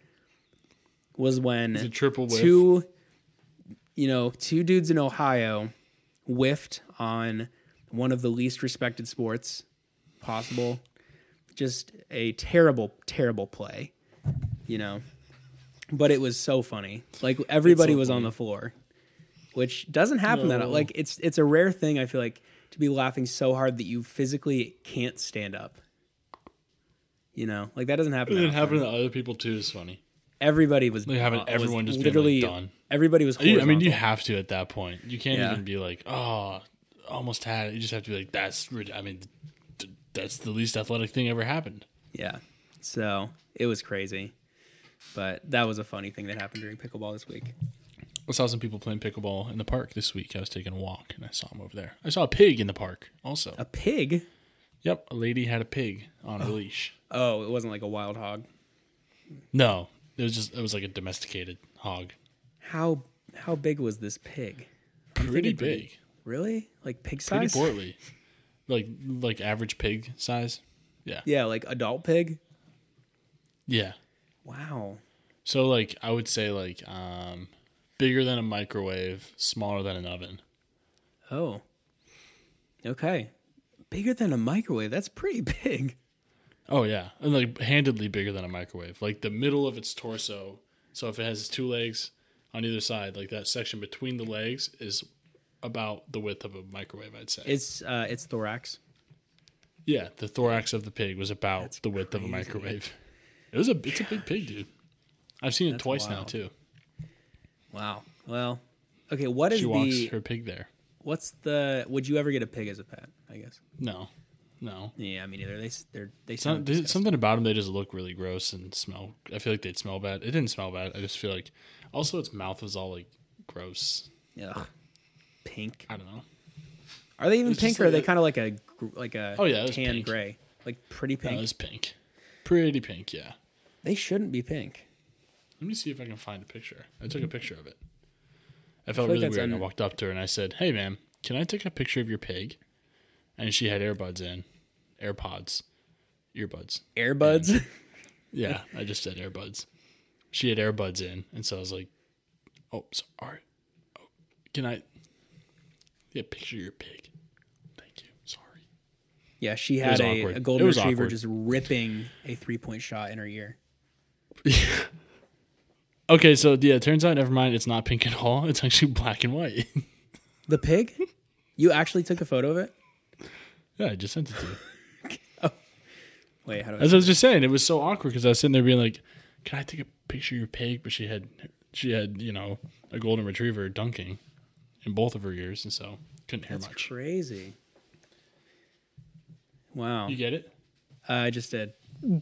was when It's a triple whiff. two, you know, two dudes in Ohio whiffed on one of the least respected sports possible. Just a terrible, terrible play, you know. But it was so funny. Like everybody so was on funny. the floor, which doesn't happen that No. like it's it's a rare thing. I feel like to be laughing so hard that you physically can't stand up. You know, like that doesn't happen. And that it happened often. to other people too is funny. Everybody was Like having uh, was everyone just being, like, literally done. Everybody was. I mean, you horizontal. have to at that point. You can't Yeah. even be like, oh, almost had it. You just have to be like, that's, rid- I mean, th- that's the least athletic thing ever happened. Yeah. So it was crazy. But that was a funny thing that happened during pickleball this week. I saw some people playing pickleball in the park this week. I was taking a walk and I saw them over there. I saw a pig in the park also. A pig? Yep, a lady had a pig on a leash. Oh, it wasn't like a wild hog. No, it was just, it was like a domesticated hog. How how big was this pig? I'm Pretty thinking big. Really? Like pig Pretty size? portly. Like, like average pig size. Yeah. Yeah, like adult pig? Yeah. Wow. So like I would say like um bigger than a microwave, smaller than an oven. Oh. Okay. Bigger than a microwave. That's pretty big. Oh yeah, and like handedly bigger than a microwave. Like the middle of its torso. So if it has its two legs on either side, like that section between the legs is about the width of a microwave, I'd say. It's uh, it's thorax. Yeah, the thorax of the pig was about That's the width crazy. of a microwave. It was a it's a big pig, dude. I've seen it That's twice now wild. too. Wow. Well, okay. What is She walks the? her pig there. What's the? Would you ever get a pig as a pet? I guess. No, no. Yeah, I mean, either they s- they're they Some, sound there's disgusting. something about them. They just look really gross and smell. I feel like they'd smell bad. It didn't smell bad. I just feel like. Also, its mouth was all like gross. Ugh. Pink. I don't know. Are they even It's pink just or are like they a- kind of like a gr- like a Oh, yeah, it was tan pink. gray, like pretty No, pink? it was pink. Pretty pink, yeah. They shouldn't be pink. Let me see if I can find a picture. I took a picture of it. I felt feel like really that's weird. and I un- walked up to her and I said, "Hey, ma'am, can I take a picture of your pig?" And she had earbuds in, AirPods, earbuds. Airbuds. Yeah, I just said earbuds. She had earbuds in, and so I was like, "Oh, sorry. Oh, can I get a picture of your pig?" Thank you. Sorry. Yeah, she was had a, awkward. a golden It was retriever awkward. just ripping a three point shot in her ear. Okay, so yeah, it turns out, never mind. It's not pink at all. It's actually black and white. The pig? You actually took a photo of it? Yeah, I just sent it to you. Wait, how do I? As I was just saying, it was so awkward because I was sitting there being like, "Can I take a picture of your pig?" But she had, she had, you know, a golden retriever dunking in both of her ears, and so couldn't hear That's much. crazy. Wow. You get it? Uh, I just did.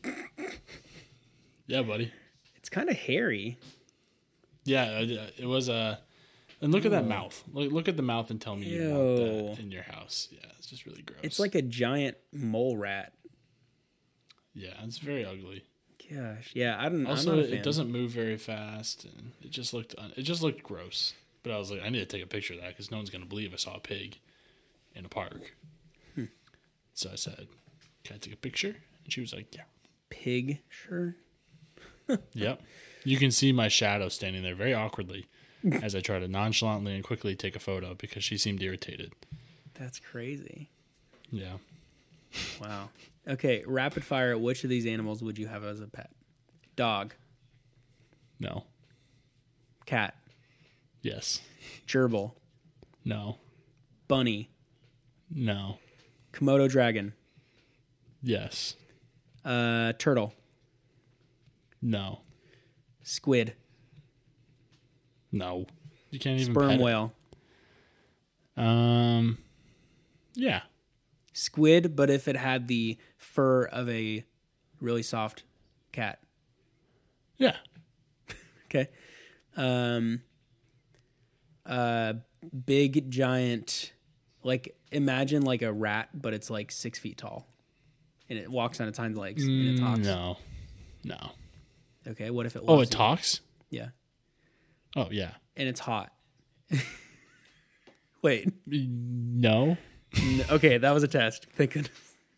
Yeah, buddy. It's kind of hairy. Yeah, uh, it was a. Uh, and look at that mouth. Look, look at the mouth and tell me you want Ew. that in your house. Yeah, it's just really gross. It's like a giant mole rat. Yeah, it's very ugly. Gosh, yeah, I don't. Also, I'm not a it, fan. it doesn't move very fast, and it just looked un- it just looked gross. But I was like, I need to take a picture of that because no one's gonna believe I saw a pig in a park. Hmm. So I said, "Can I take a picture?" And she was like, "Yeah." Pig, sure. Yep. You can see my shadow standing there very awkwardly as I try to nonchalantly and quickly take a photo because she seemed irritated. That's crazy. Yeah. Wow. Okay, rapid fire. Which of these animals would you have as a pet? Dog, No. cat, Yes. gerbil, No. bunny, No. Komodo dragon, Yes. uh, turtle, No. squid, No. You can't even sperm pet it. whale. Um. Yeah. Squid, but if it had the fur of a really soft cat. Yeah. Okay. Um. Uh, big giant, like imagine like a rat, but it's like six feet tall, and it walks on its hind legs and it Mm, talks. No. No. Okay. What if it? Oh, loves it you? talks? Yeah, Oh, yeah. and it's hot. Wait. No. N- Okay, that was a test. Thank goodness.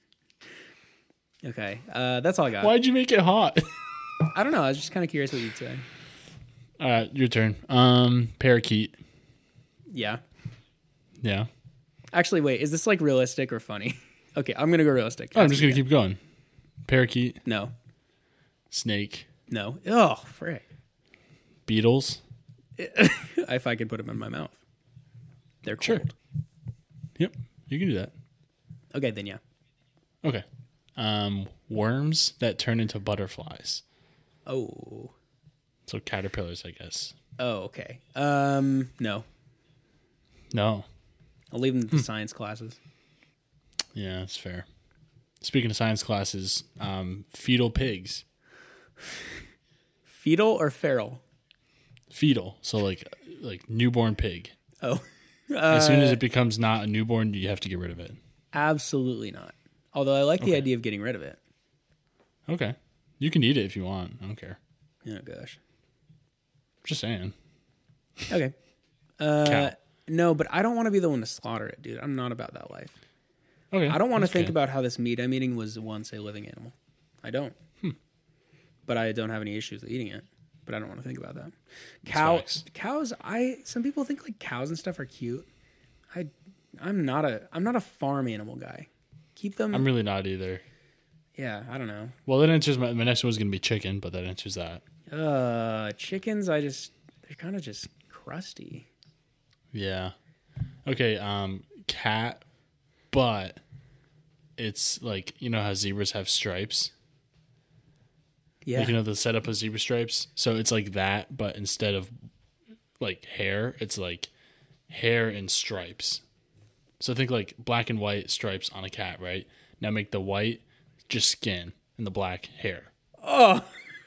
Okay, uh, that's all I got. Why'd you make it hot? I don't know. I was just kind of curious what you'd say. All right, your turn. Um, parakeet. Yeah. Yeah. Actually, wait. Is this like realistic or funny? Okay, I'm gonna go realistic. Oh, I'm just gonna keep going. Parakeet, No. snake, No. Oh, frick. beetles. If I could put them in my mouth. They're cold. Sure. Yep, you can do that. Okay, then yeah. Okay. Um, worms that turn into butterflies. Oh. So caterpillars, I guess. Oh, okay. Um, no. No. I'll leave them to science classes. Yeah, that's fair. Speaking of science classes, um, fetal pigs. Fetal or feral? Fetal. So like like newborn pig. Oh. As soon as it becomes not a newborn, you have to get rid of it. Absolutely not. Although I like the Okay. idea of getting rid of it. Okay. You can eat it if you want. I don't care. Oh, gosh. Just saying. Okay. Uh, Cow. no, but I don't want to be the one to slaughter it, dude. I'm not about that life. Okay. I don't want to that's think okay. about how this meat I'm eating was once a living animal. I don't. Hmm. But I don't have any issues with eating it. But I don't want to think about that. Cow, facts. cows. I some people think like cows and stuff are cute. I I'm not a I'm not a farm animal guy. keep them. I'm really not either. Yeah, I don't know. Well, that answers my, my next one's going to be chicken, but that answers that. Uh, chickens, I just, they're kind of just crusty. Yeah. Okay, um, cat, but it's like, you know how zebras have stripes? Yeah. Like, you know, the setup of zebra stripes? So it's like that, but instead of like hair, it's like hair and stripes. So think like black and white stripes on a cat, right? Now make the white just skin and the black hair. Oh.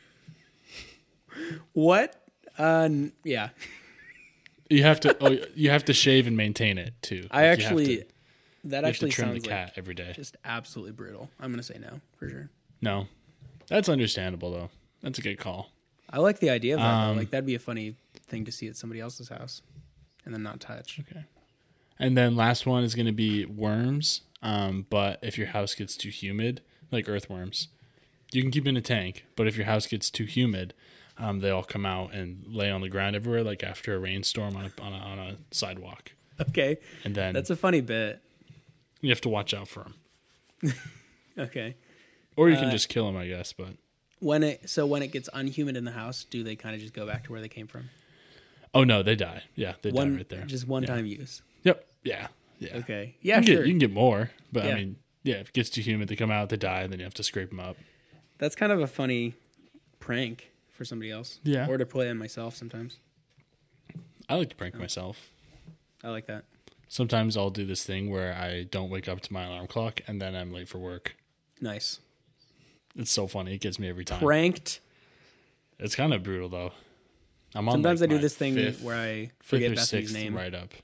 What? Uh, n- yeah. You have to oh, you have to shave and maintain it too. I Like, you have actually, to- that you actually have to trim sounds the like cat every day. just absolutely brutal. I'm going to say no, for sure. No. That's understandable though. That's a good call. I like the idea of that. Um, though. Like, that'd be a funny thing to see at somebody else's house and then not touch. Okay. And then last one is going to be worms. Um, but if your house gets too humid, like earthworms, you can keep in a tank. But if your house gets too humid, um, they all come out and lay on the ground everywhere, like after a rainstorm on a, on a, on a sidewalk. Okay. And then That's a funny bit. you have to watch out for them. Okay. Or you can Uh, just kill them, I guess. But When it so when it gets unhumid in the house, do they kind of just go back to where they came from? oh no, they die. Yeah, they One die right there. just one Yeah. time use. Yep. Yeah. Yeah. Okay. You Yeah, can, sure. get, you can get more, but Yeah. I mean, yeah, if it gets too humid, they come out, they die, and then you have to scrape them up. That's kind of a funny prank for somebody else. Yeah. Or to play on myself sometimes. I like to prank myself. I like that. Sometimes I'll do this thing where I don't wake up to my alarm clock, and then I'm late for work. Nice. It's so funny. It gets me every time. Pranked. It's kind of brutal, though. I'm on Sometimes like I do my this thing fifth, where I fifth forget or Bethany's sixth name. right up.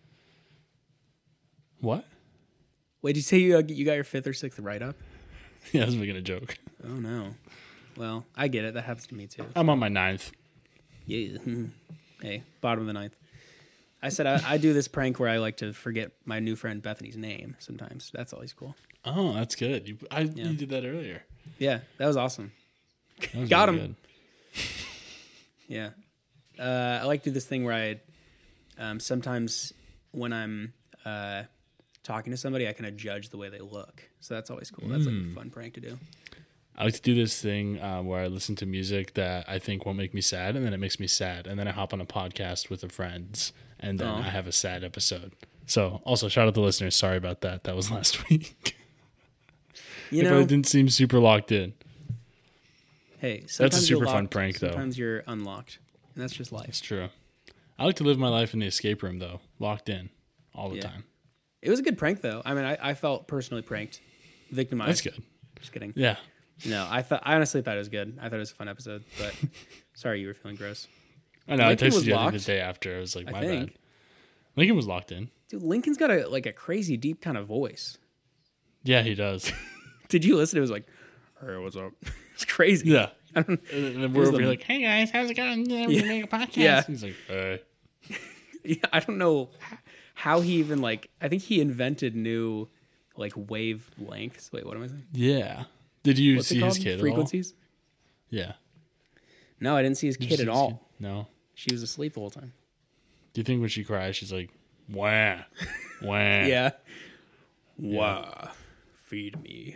What? Wait, did you say you uh, you got your fifth or sixth right up? Yeah, I was making a joke. Oh no. Well, I get it. That happens to me too. I'm on my ninth. Yeah. Hey, bottom of the ninth. I said I, I do this prank where I like to forget my new friend Bethany's name sometimes. That's always cool. Oh, that's good. You, I, Yeah. you did that earlier. Yeah, that was awesome. That was Got really him. good. Yeah. Uh, I like to do this thing where I um, sometimes when I'm uh, talking to somebody, I kind of judge the way they look. So that's always cool. That's like Mm. a fun prank to do. I like to do this thing uh, where I listen to music that I think won't make me sad, and then it makes me sad, and then I hop on a podcast with the friends, and then Aw. I have a sad episode. So, also shout out to the listeners. Sorry about that. That was last week. You if know, I didn't seem super locked in. hey, sometimes super you're fun locked, prank, though. Sometimes you're unlocked, and that's just life. It's true. I like to live my life in the escape room, though, locked in all the Yeah. time. It was a good prank, though. I mean, I, I felt personally pranked, victimized. That's good. Just kidding. Yeah. No, I thought I honestly thought it was good. I thought it was a fun episode, but sorry you were feeling gross. I know. Lincoln I texted was you I think, locked, the day after. I was like, I my think. bad. Lincoln was locked in. Dude, Lincoln's got a like a crazy deep kind of voice. Yeah, he does. Did you listen? It was like, hey, what's up? It's crazy. yeah. I don't, And then It we're was over the- here like, hey guys, how's it going? Yeah, Yeah. we make a podcast. Yeah. He's like, hey. yeah, I don't know how he even like. I think he invented new like wavelengths. Wait, what am I saying? Yeah. Did you What's see it his called? kid Frequencies? at all? Yeah. No, I didn't see his Did you kid see at his all. kid? No. She was asleep the whole time. Do you think when she cries, she's like, wah, wah? Yeah. Wow. Feed me.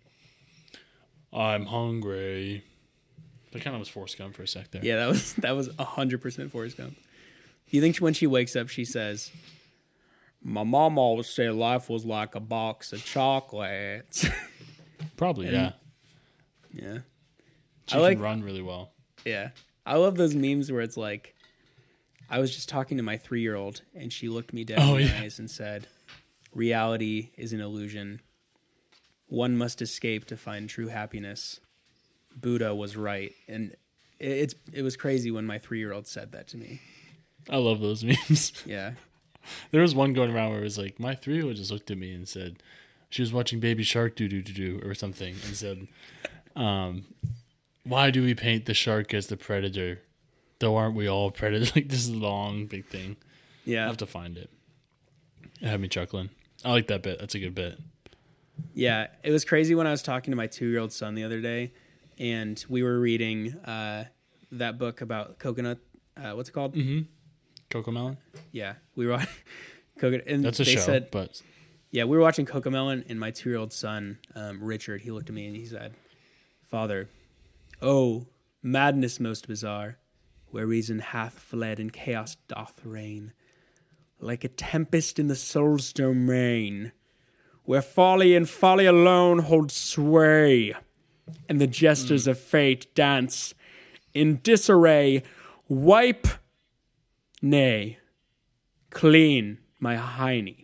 I'm hungry. That kind of was Forrest Gump for a sec there. Yeah, that was that was a hundred percent Forrest Gump. Do you think when she wakes up, she says, "My mom always said life was like a box of chocolates." Probably, And- yeah. Yeah, She I can like- run really well. yeah. I love those memes where it's like, I was just talking to my three-year-old, and she looked me dead Oh, in the yeah. eyes and said, "Reality is an illusion. One must escape to find true happiness. Buddha was right." And it- it's it was crazy when my three-year-old said that to me. I love those memes. Yeah. There was one going around where it was like, my three-year-old just looked at me and said, she was watching Baby Shark do do do do or something, and said, um, why do we paint the shark as the predator? Though aren't we all predators? Like this long, big thing. I Yeah. have to find it. It had me chuckling. I like that bit. That's a good bit. Yeah, it was crazy when I was talking to my two-year-old son the other day, and we were reading uh, that book about coconut. Uh, what's it called? Mm-hmm. Cocomelon? Yeah, we were on coconut. And That's a they show, said, but Yeah, we were watching Cocomelon, and my two-year-old son, um, Richard, he looked at me and he said, "Father, oh, madness most bizarre, where reason hath fled and chaos doth reign, like a tempest in the soul's domain, where folly and folly alone hold sway, and the jesters mm. of fate dance in disarray. Wipe, nay, clean my hiney."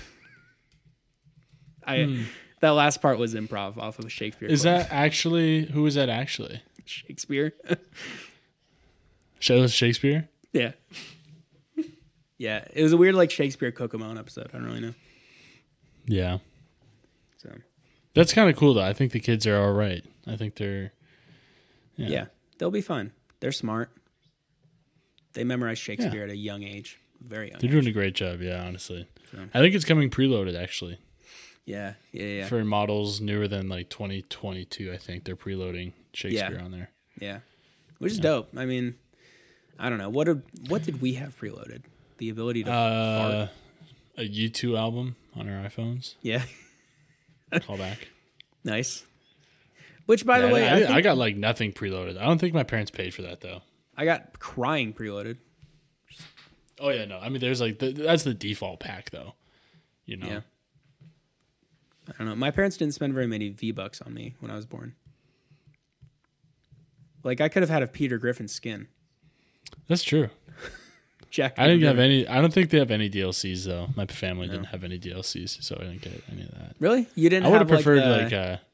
I mm. That last part was improv off of a Shakespeare. Is quote. that actually who is that actually? Shakespeare. Show Shakespeare? Yeah. Yeah. It was a weird like Shakespeare Cocomelon episode. I don't really know. Yeah. So that's kind of cool though. I think the kids are all right. I think they're yeah. yeah they'll be fine. They're smart. They memorize Shakespeare yeah. at a young age. Very young. They're age. doing a great job, yeah, honestly. So. I think it's coming preloaded actually. Yeah, yeah, yeah. For models newer than like twenty twenty-two, I think they're preloading Shakespeare yeah. on there. Yeah, which is yeah. dope. I mean, I don't know what did, what did we have preloaded? The ability to uh, fart. A U two album on our iPhones. Yeah, call back. Nice. Which, by yeah, the way, I, I, think I got like nothing preloaded. I don't think my parents paid for that though. I got Crying preloaded. Oh yeah, no. I mean, there's like the, that's the default pack though. You know. Yeah. I don't know. My parents didn't spend very many V-Bucks on me when I was born. Like, I could have had a Peter Griffin skin. That's true. Jack. I didn't Peter have Griffin. any. I don't think they have any D L Cs though. My family No. didn't have any D L Cs, so I didn't get any of that. Really? You didn't? I would have have preferred like, like, the, like uh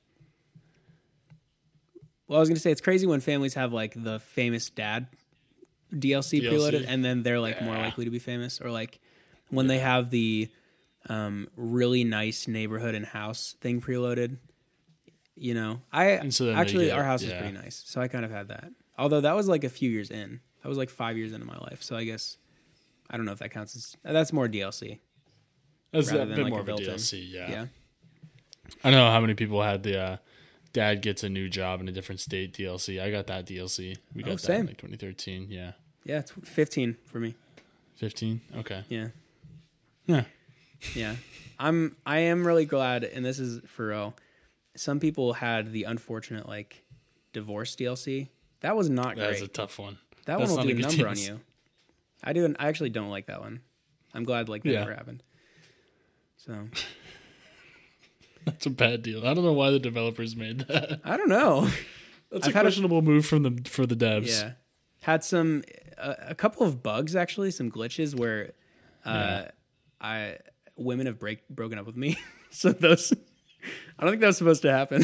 Well, I was gonna say it's crazy when families have like the famous dad D L C, D L C. preloaded, and then they're like yeah. more likely to be famous, or like when yeah. they have the um, really nice neighborhood and house thing preloaded. You know, I so actually get, our house yeah. is pretty nice, so I kind of had that. Although that was like a few years in. That was like five years into my life, so I guess I don't know if that counts as that's more D L C. That's a than, bit like, more a of a D L C, yeah. Yeah. I don't know how many people had the uh, dad gets a new job in a different state D L C. I got that D L C. We got oh, that same. in like twenty thirteen. Yeah. Yeah, it's fifteen for me. fifteen? Okay. Yeah. Yeah. Yeah. I'm I am really glad, and this is for real. Some people had the unfortunate like divorce D L C. That was not great. That's a tough one. That That's one will do a number on tease. you. I do. I actually don't like that one. I'm glad like that yeah. never happened. So that's a bad deal. I don't know why the developers made that. I don't know. That's I've a questionable a, move from the for the devs. Yeah, had some uh, a couple of bugs actually, some glitches where uh, yeah. I women have break broken up with me. So those, I don't think that was supposed to happen.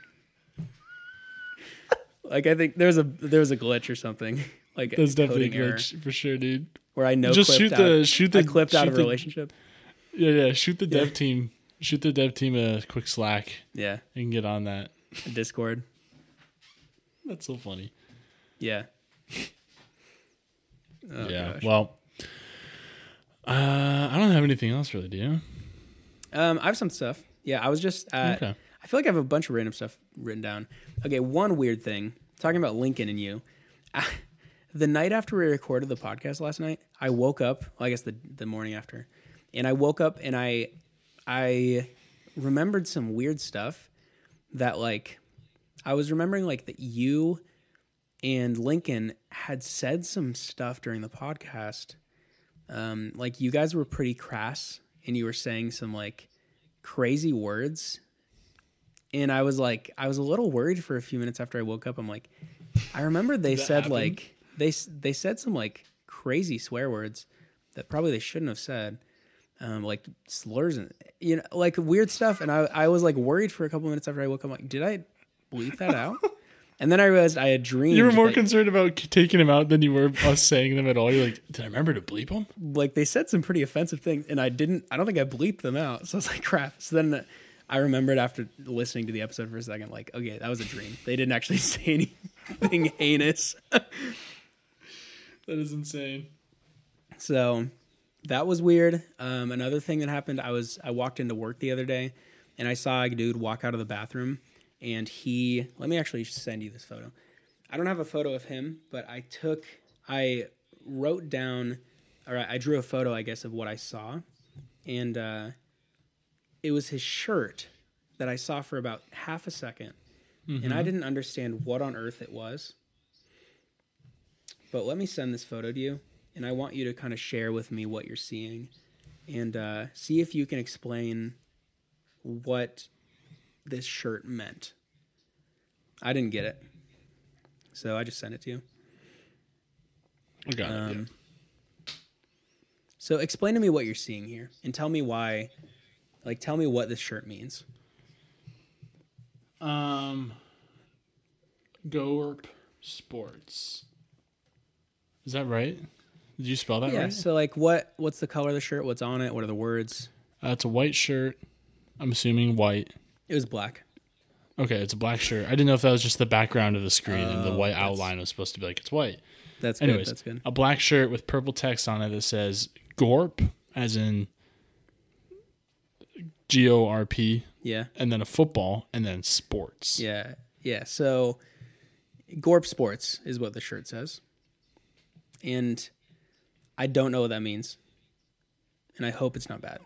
Like I think there's a there's a glitch or something. Like there's definitely a glitch error, for sure, dude. Where I know just shoot out, the shoot the I clipped shoot out of a the, relationship. Yeah, yeah. Shoot the dev yeah. team. Shoot the dev team a quick Slack. Yeah, you can get on that. A Discord. That's so funny. Yeah. Oh, yeah. Gosh. Well, uh, I don't have anything else really. Do you? Um, I have some stuff. Yeah, I was just. Uh, okay. I feel like I have a bunch of random stuff written down. Okay, one weird thing. Talking about Lincoln and you. I, the night after we recorded the podcast last night, I woke up. Well, I guess the the morning after, and I woke up and I, I remembered some weird stuff that like, I was remembering like that you and Lincoln had said some stuff during the podcast. Um, like you guys were pretty crass and you were saying some like crazy words. And I was like, I was a little worried for a few minutes after I woke up. I'm like, I remember they said happen? like, they, they said some like crazy swear words that probably they shouldn't have said. Um, like slurs and, you know, like weird stuff. And I, I was like worried for a couple minutes after I woke up. I'm like, did I bleep that out? And then I realized I had dreamed. You were more that, concerned about taking him out than you were us saying them at all. You're like, did I remember to bleep them? Like they said some pretty offensive things, and I didn't. I don't think I bleeped them out. So I was like, crap. So then I remembered after listening to the episode for a second, like, okay, that was a dream. They didn't actually say anything heinous. That is insane. So that was weird. Um, another thing that happened, I was I walked into work the other day, and I saw a dude walk out of the bathroom. And he, let me actually send you this photo. I don't have a photo of him, but I took, I wrote down, or I drew a photo, I guess, of what I saw. And uh, it was his shirt that I saw for about half a second, Mm-hmm. and I didn't understand what on earth it was. But let me send this photo to you, and I want you to kind of share with me what you're seeing, and uh, see if you can explain what this shirt meant. I didn't get it, so I just sent it to you. I got it. Um, so explain to me what you're seeing here, and tell me why. Like, tell me what this shirt means. Yeah. Um, Gorp Sports. Is that right? Did you spell that Yeah. right? So, like, what? What's the color of the shirt? What's on it? What are the words? Uh, it's a white shirt. I'm assuming white. It was black. Okay, it's a black shirt. I didn't know if that was just the background of the screen and the Oh, white that's- outline was supposed to be like it's white. That's Anyways, good. That's good. a black shirt with purple text on it that says Gorp, as in G O R P, Yeah. and then a football, and then sports. Yeah. Yeah. So, Gorp Sports is what the shirt says, and I don't know what that means, and I hope it's not bad.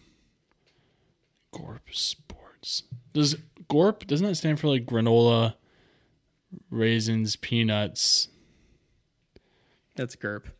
Gorp Sports. Does Gorp, doesn't that stand for like granola, raisins, peanuts? That's G U R P.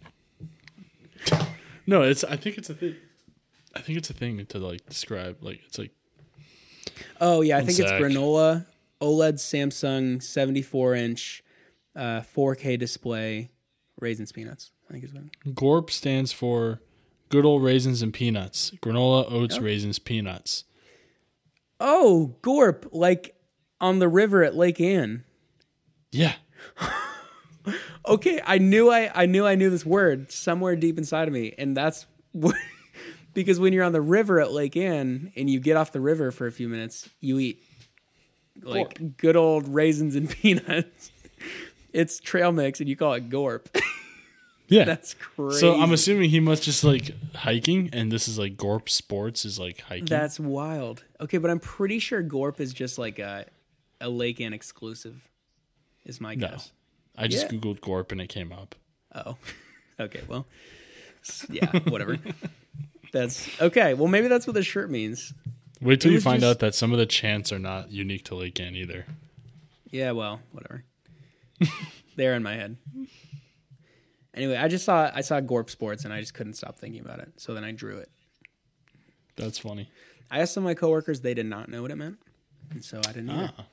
No, it's. I think it's a thing. I think it's a thing to like describe. Like it's like Oh yeah, I One think it's sec. granola, OLED Samsung seventy-four inch, uh, four K display, raisins peanuts. I think is what. Gorp stands for good old raisins and peanuts. Granola, oats, Yep. raisins, peanuts. Oh, Gorp, like on the river at Lake Ann. Yeah. Okay, I knew I, I knew I knew this word somewhere deep inside of me, and that's what, because when you're on the river at Lake Ann and you get off the river for a few minutes, you eat like good old raisins and peanuts. It's trail mix, and you call it Gorp. Yeah. That's crazy. So I'm assuming he must just like hiking, and this is like Gorp Sports is like hiking. That's wild. Okay, but I'm pretty sure Gorp is just like a a Lake Ann exclusive. Is my No. guess. I just Yeah. googled Gorp and it came up. Oh, okay. Well, s- yeah, whatever. That's okay. Well, maybe that's what this shirt means. Wait till It you was find just- out that some of the chants are not unique to Lake Ann either. Yeah. Well, whatever. They're in my head. Anyway, I just saw I saw Gorp Sports and I just couldn't stop thinking about it. So then I drew it. That's funny. I asked some of my coworkers; they did not know what it meant, and so I didn't either. Ah.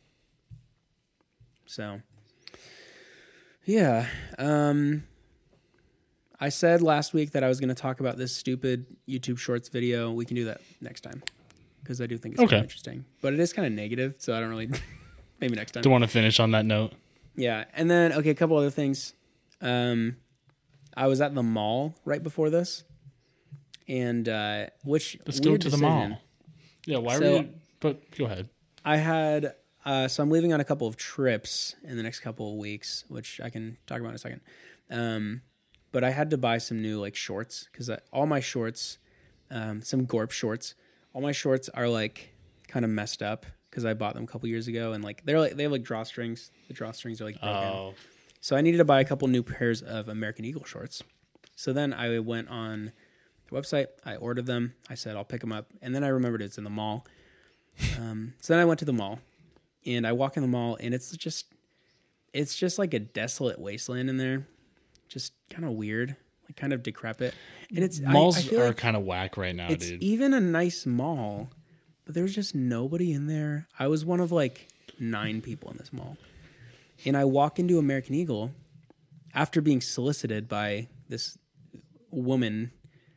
So, yeah. Um, I said last week that I was going to talk about this stupid YouTube Shorts video. We can do that next time because I do think it's kind Okay. of interesting. But it is kind of negative, so I don't really. Maybe next time. Don't want to finish on that note. Yeah, and then okay, a couple other things. Um, I was at the mall right before this, and uh, which Let's go weird to the decision. mall. Yeah, why So- were you? But go ahead. I had uh, so I'm leaving on a couple of trips in the next couple of weeks, which I can talk about in a second. Um, but I had to buy some new like shorts because all my shorts, um, some Gorp shorts, all my shorts are like kind of messed up because I bought them a couple years ago, and like they're like they have like drawstrings. The drawstrings are like broken. Oh, So I needed to buy a couple new pairs of American Eagle shorts. So then I went on the website. I ordered them. I said I'll pick them up, and then I remembered it's in the mall. Um, so then I went to the mall, and I walk in the mall, and it's just, it's just like a desolate wasteland in there, just kind of weird, like kind of decrepit. And it's I- malls I feel are like kind of whack right now, it's dude. even a nice mall, but there's just nobody in there. I was one of like nine people in this mall, and I walk into American Eagle after being solicited by this woman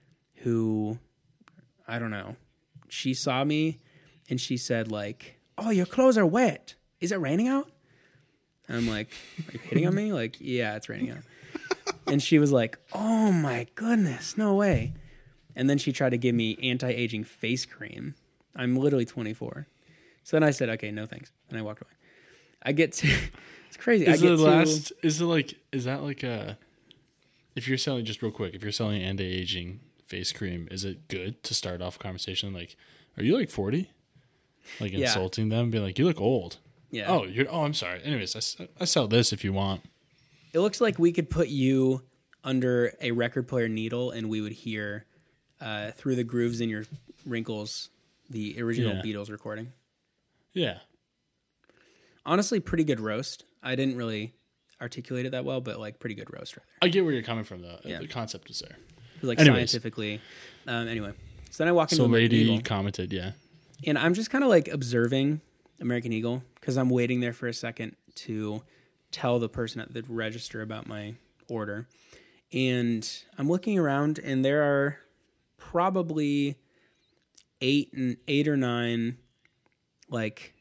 who, I don't know, she saw me. And she said, like, oh, your clothes are wet. Is it raining out? And I'm like, are you hitting on me? Like, yeah, it's raining out. And she was like, oh, my goodness, no way. And then she tried to give me anti-aging face cream. I'm literally twenty-four. So then I said, okay, no thanks. And I walked away. I get to, it's crazy. Is I get it to, last? Is it like? Is that like a? If you're selling, just real quick, if you're selling anti-aging face cream, is it good to start off a conversation like, "Are you like forty?" Like Yeah. insulting them, be like, "You look old." yeah. Oh, you're. Oh, I'm sorry. Anyways, I, s- I sell this if you want. It looks like we could put you under a record player needle and we would hear uh, through the grooves in your wrinkles the original Yeah. Beatles recording. Yeah. Honestly, pretty good roast. I didn't really articulate it that well, but like pretty good roast right there. I get where you're coming from, though. Yeah. The concept is there. Like Anyways. scientifically. Um, anyway, so then I walk into So American lady Eagle, commented, yeah. and I'm just kind of like observing American Eagle because I'm waiting there for a second to tell the person at the register about my order. And I'm looking around, and there are probably eight and eight or nine like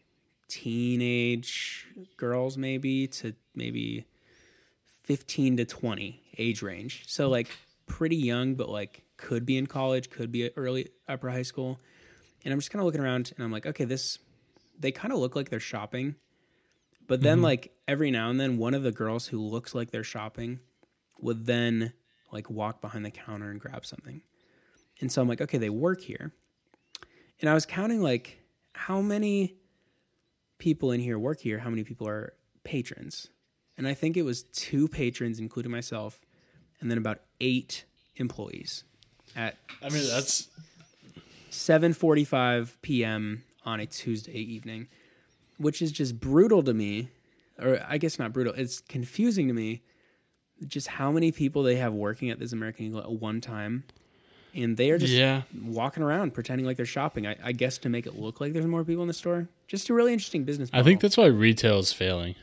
teenage girls, maybe to maybe fifteen to twenty age range. So like pretty young, but like could be in college, could be early upper high school. And I'm just kind of looking around, and I'm like, okay, this, they kind of look like they're shopping. But then Mm-hmm. like every now and then one of the girls who looks like they're shopping would then like walk behind the counter and grab something. And so I'm like, okay, they work here. And I was counting like how many people in here work here, how many people are patrons. And I think it was two patrons, including myself, and then about eight employees at I mean, that's seven forty-five p.m. on a Tuesday evening, which is just brutal to me. Or I guess not brutal. It's confusing to me just how many people they have working at this American Eagle at one time. And they are just yeah. walking around pretending like they're shopping. I, I guess to make it look like there's more people in the store. Just a really interesting business model. I think that's why retail is failing.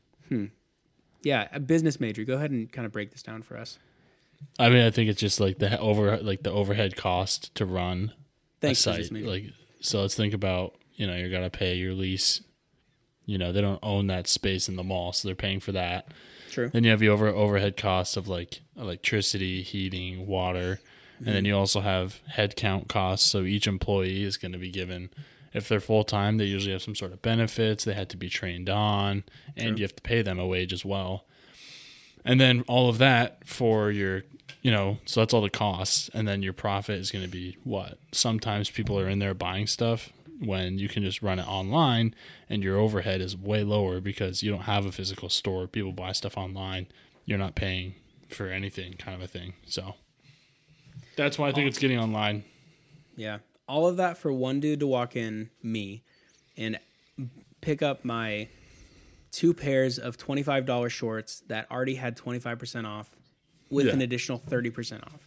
Yeah, a business major. Go ahead and kind of break this down for us. I mean, I think it's just like the over like the overhead cost to run Thanks, a business site. major. Like, so let's think about, you know, you got to pay your lease. You know, they don't own that space in the mall, so they're paying for that. True. Then you have the over overhead costs of like electricity, heating, water, and then you also have headcount costs. So each employee is going to be given, if they're full time, they usually have some sort of benefits they had to be trained on, and True. you have to pay them a wage as well. And then all of that for your, you know, so that's all the costs. And then your profit is going to be what? Sometimes people are in there buying stuff when you can just run it online and your overhead is way lower because you don't have a physical store. People buy stuff online. You're not paying for anything, kind of a thing. So that's why I think it's getting online. Yeah. All of that for one dude to walk in, me, and pick up my two pairs of twenty-five dollars shorts that already had twenty-five percent off with Yeah. an additional thirty percent off.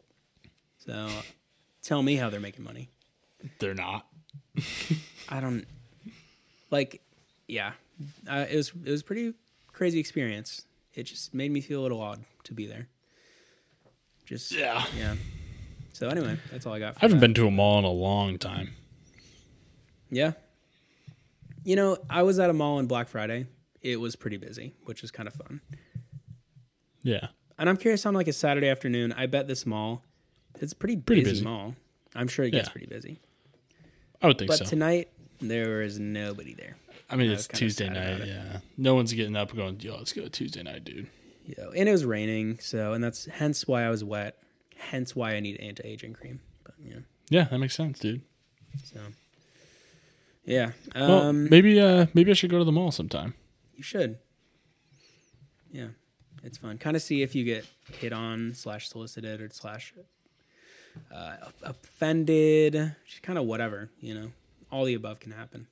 So tell me how they're making money. They're not. I don't like, yeah, uh, it was, it was a pretty crazy experience. It just made me feel a little odd to be there. Just, Yeah. yeah. So anyway, that's all I got. For I haven't that. been to a mall in a long time. Yeah. You know, I was at a mall on Black Friday. It was pretty busy, which was kind of fun. Yeah. And I'm curious on like a Saturday afternoon, I bet this mall, it's a pretty, Pretty busy, busy. mall. I'm sure it gets Yeah. pretty busy. I would think But so. tonight, there is nobody there. I mean, I it's was kinda Tuesday sad night. about it. Yeah. No one's getting up and going, yo, let's go Tuesday night, dude. You know, and it was raining, so, and that's hence why I was wet. Hence why I need anti-aging cream. But, yeah. Yeah, that makes sense, dude. So, yeah. Well, Um, maybe uh, maybe I should go to the mall sometime. you should. Yeah. It's fun. Kind of see if you get hit on slash solicited or slash uh, offended. Just kind of whatever, you know. All the above can happen.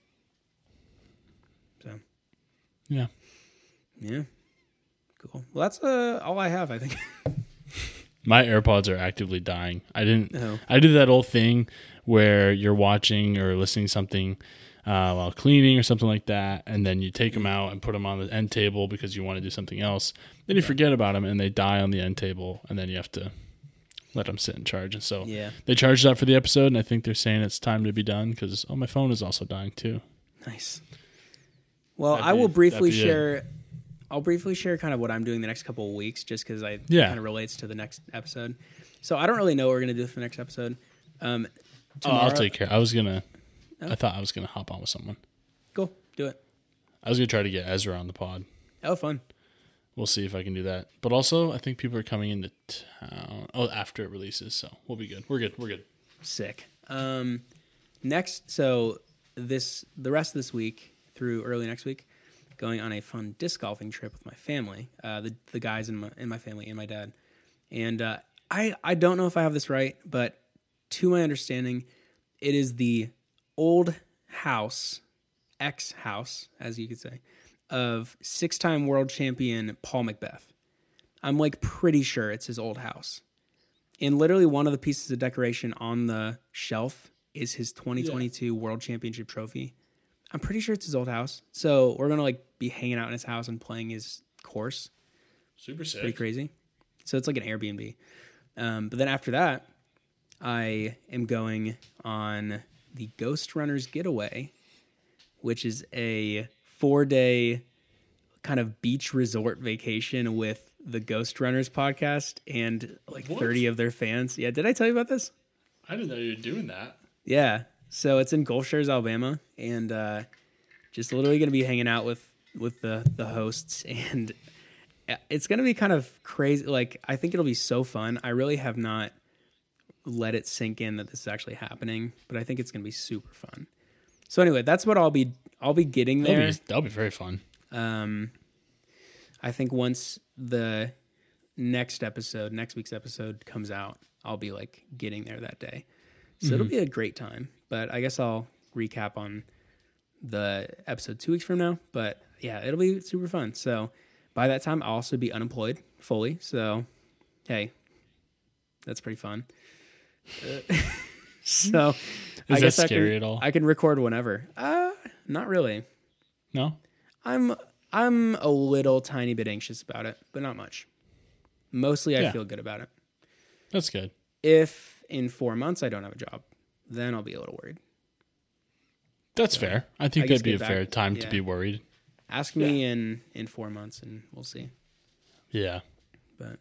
So, Yeah. yeah. Cool. Well, that's uh, all I have, I think. My AirPods are actively dying. I didn't. Oh. I did that old thing where you're watching or listening to something uh, while cleaning or something like that, and then you take them out and put them on the end table because you want to do something else. Then you forget about them and they die on the end table, and then you have to let them sit and charge. And so Yeah. they charged that for the episode, and I think they're saying it's time to be done because oh, my phone is also dying too. Nice. Well, That'd I will be- briefly that'd be it. share. I'll briefly share kind of what I'm doing the next couple of weeks, just because I Yeah. kind of relates to the next episode. So I don't really know what we're gonna do for the next episode. Um, Oh, I'll tomorrow- take care. I was gonna. Oh. I thought I was gonna hop on with someone. Go do it. I was gonna try to get Ezra on the pod. Oh, fun. We'll see if I can do that. But also, I think people are coming into town. Oh, after it releases, so we'll be good. We're good. We're good. Sick. Um, next, so this the rest of this week through early next week, going on a fun disc golfing trip with my family. Uh, the the guys in my in my family and my dad. And uh, I I don't know if I have this right, but to my understanding, it is the old house, ex-house, as you could say, of six-time world champion Paul Macbeth. I'm like pretty sure it's his old house. And literally one of the pieces of decoration on the shelf is his twenty twenty-two yeah. World Championship trophy. I'm pretty sure it's his old house. So we're going to like be hanging out in his house and playing his course. Super sick. Pretty crazy. So it's like an Airbnb. Um, but then after that, I am going on the Ghost Runners Getaway, which is a four-day kind of beach resort vacation with the Ghost Runners podcast and like what? thirty of their fans. Yeah, did I tell you about this? I didn't know you were doing that. Yeah, so it's in Gulf Shores, Alabama, and uh, just literally going to be hanging out with, with the, the hosts, and it's going to be kind of crazy. Like, I think it'll be so fun. I really have not let it sink in that this is actually happening, but I think it's going to be super fun. So anyway, that's what I'll be I'll be getting there. That'll be, that'll be very fun. Um, I think once the next episode, next week's episode comes out, I'll be like getting there that day. So mm-hmm. it'll be a great time. But I guess I'll recap on the episode two weeks from now. But yeah, it'll be super fun. So by that time, I'll also be unemployed fully. So hey, that's pretty fun. Uh, so is I that guess scary I can, at all? I can record whenever. Uh, not really. No? I'm I'm a little tiny bit anxious about it, but not much. Mostly I yeah. feel good about it. That's good. If in four months I don't have a job, then I'll be a little worried. That's so, fair. I think I that'd be a back, fair time yeah. to be worried. Ask me yeah. in, in four months and we'll see. Yeah. But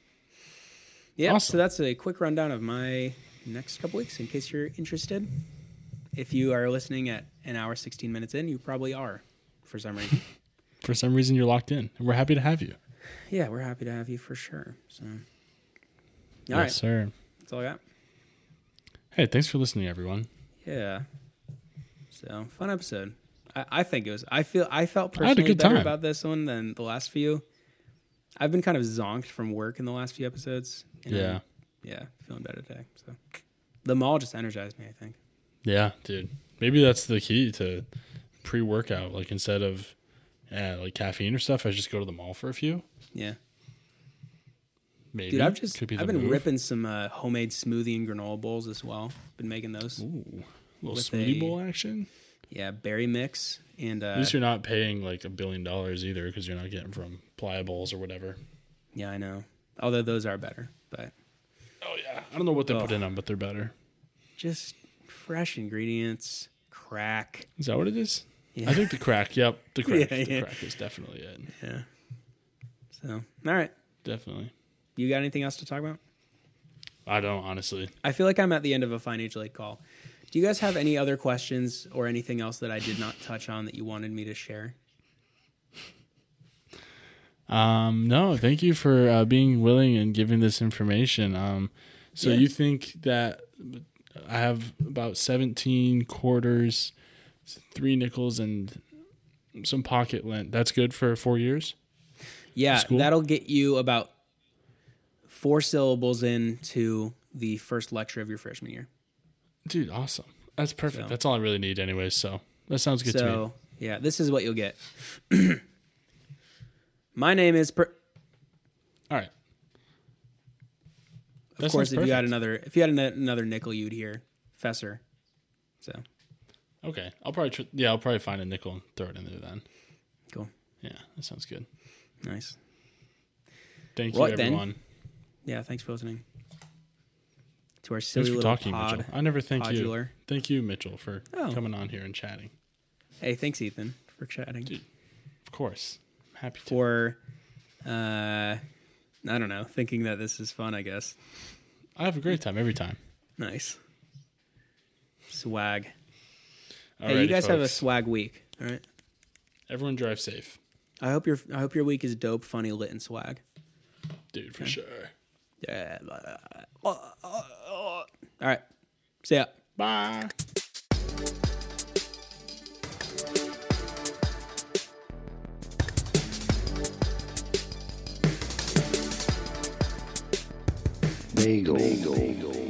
yeah, awesome. So that's a quick rundown of my next couple weeks in case you're interested. If you are listening at an hour, sixteen minutes in, you probably are for some reason. For some reason, you're locked in. And we're happy to have you. Yeah, we're happy to have you for sure. So, all yes, right. sir. That's all I got. Hey, thanks for listening, everyone. Yeah. So, fun episode. I, I think it was. I feel. I felt I had a personally good better time. about this one than the last few. I've been kind of zonked from work in the last few episodes. And Yeah. I'm, yeah, feeling better today. So, the mall just energized me, I think. Yeah, dude. Maybe that's the key to pre-workout. Like, instead of yeah, like caffeine or stuff, I just go to the mall for a few. Yeah. Maybe. Dude, I've just Could be the I've been move. ripping some uh, homemade smoothie and granola bowls as well. Been making those. Ooh, little With smoothie a- bowl action. Yeah, berry mix and uh, At least you're not paying like a billion dollars either, because you're not getting from Pliables or whatever. yeah, I know. Although those are better, but Oh yeah, I don't know what they Oh. put in them, but they're better. just fresh ingredients, crack. Is that what it is? Yeah. I think the crack. Yep, the crack. Yeah, the yeah. crack is definitely it. Yeah. So, all right. Definitely. You got anything else to talk about? I don't honestly. I feel like I'm at the end of a financial aid call. Do you guys have any other questions or anything else that I did not touch on that you wanted me to share? Um, no, thank you for uh, being willing and giving this information. Um, so Yeah. you think that I have about seventeen quarters, three nickels, and some pocket lint. That's good for four years? Yeah, School? that'll get you about four syllables into the first lecture of your freshman year. Dude, awesome. That's perfect. So- That's all I really need anyways, so that sounds good to me. So, yeah, this is what you'll get. My name is... Per- All right. of That course, sounds if you had perfect. another if you had an- another nickel, you'd hear Fesser. So, Okay. I'll probably, tr- yeah, I'll probably find a nickel and throw it in there then. cool. Yeah, that sounds good. Nice. Thank you, What then? everyone. Yeah, thanks for listening to our silly Thanks for little talking, pod. Mitchell. I never thank you. podular. Thank you, Mitchell, for Oh. coming on here and chatting. Hey, thanks, Ethan, for chatting. Dude, of course. I'm happy to. For, uh, I don't know, thinking that this is fun, I guess. I have a great time every time. Nice. Swag. Hey, Alrighty, you guys have a folks. swag week, all right? Everyone drive safe. I hope your I hope your week is dope, funny, lit, and swag. Dude, for sure. Yeah. All right. See ya. Bye. Bagel. Bagel.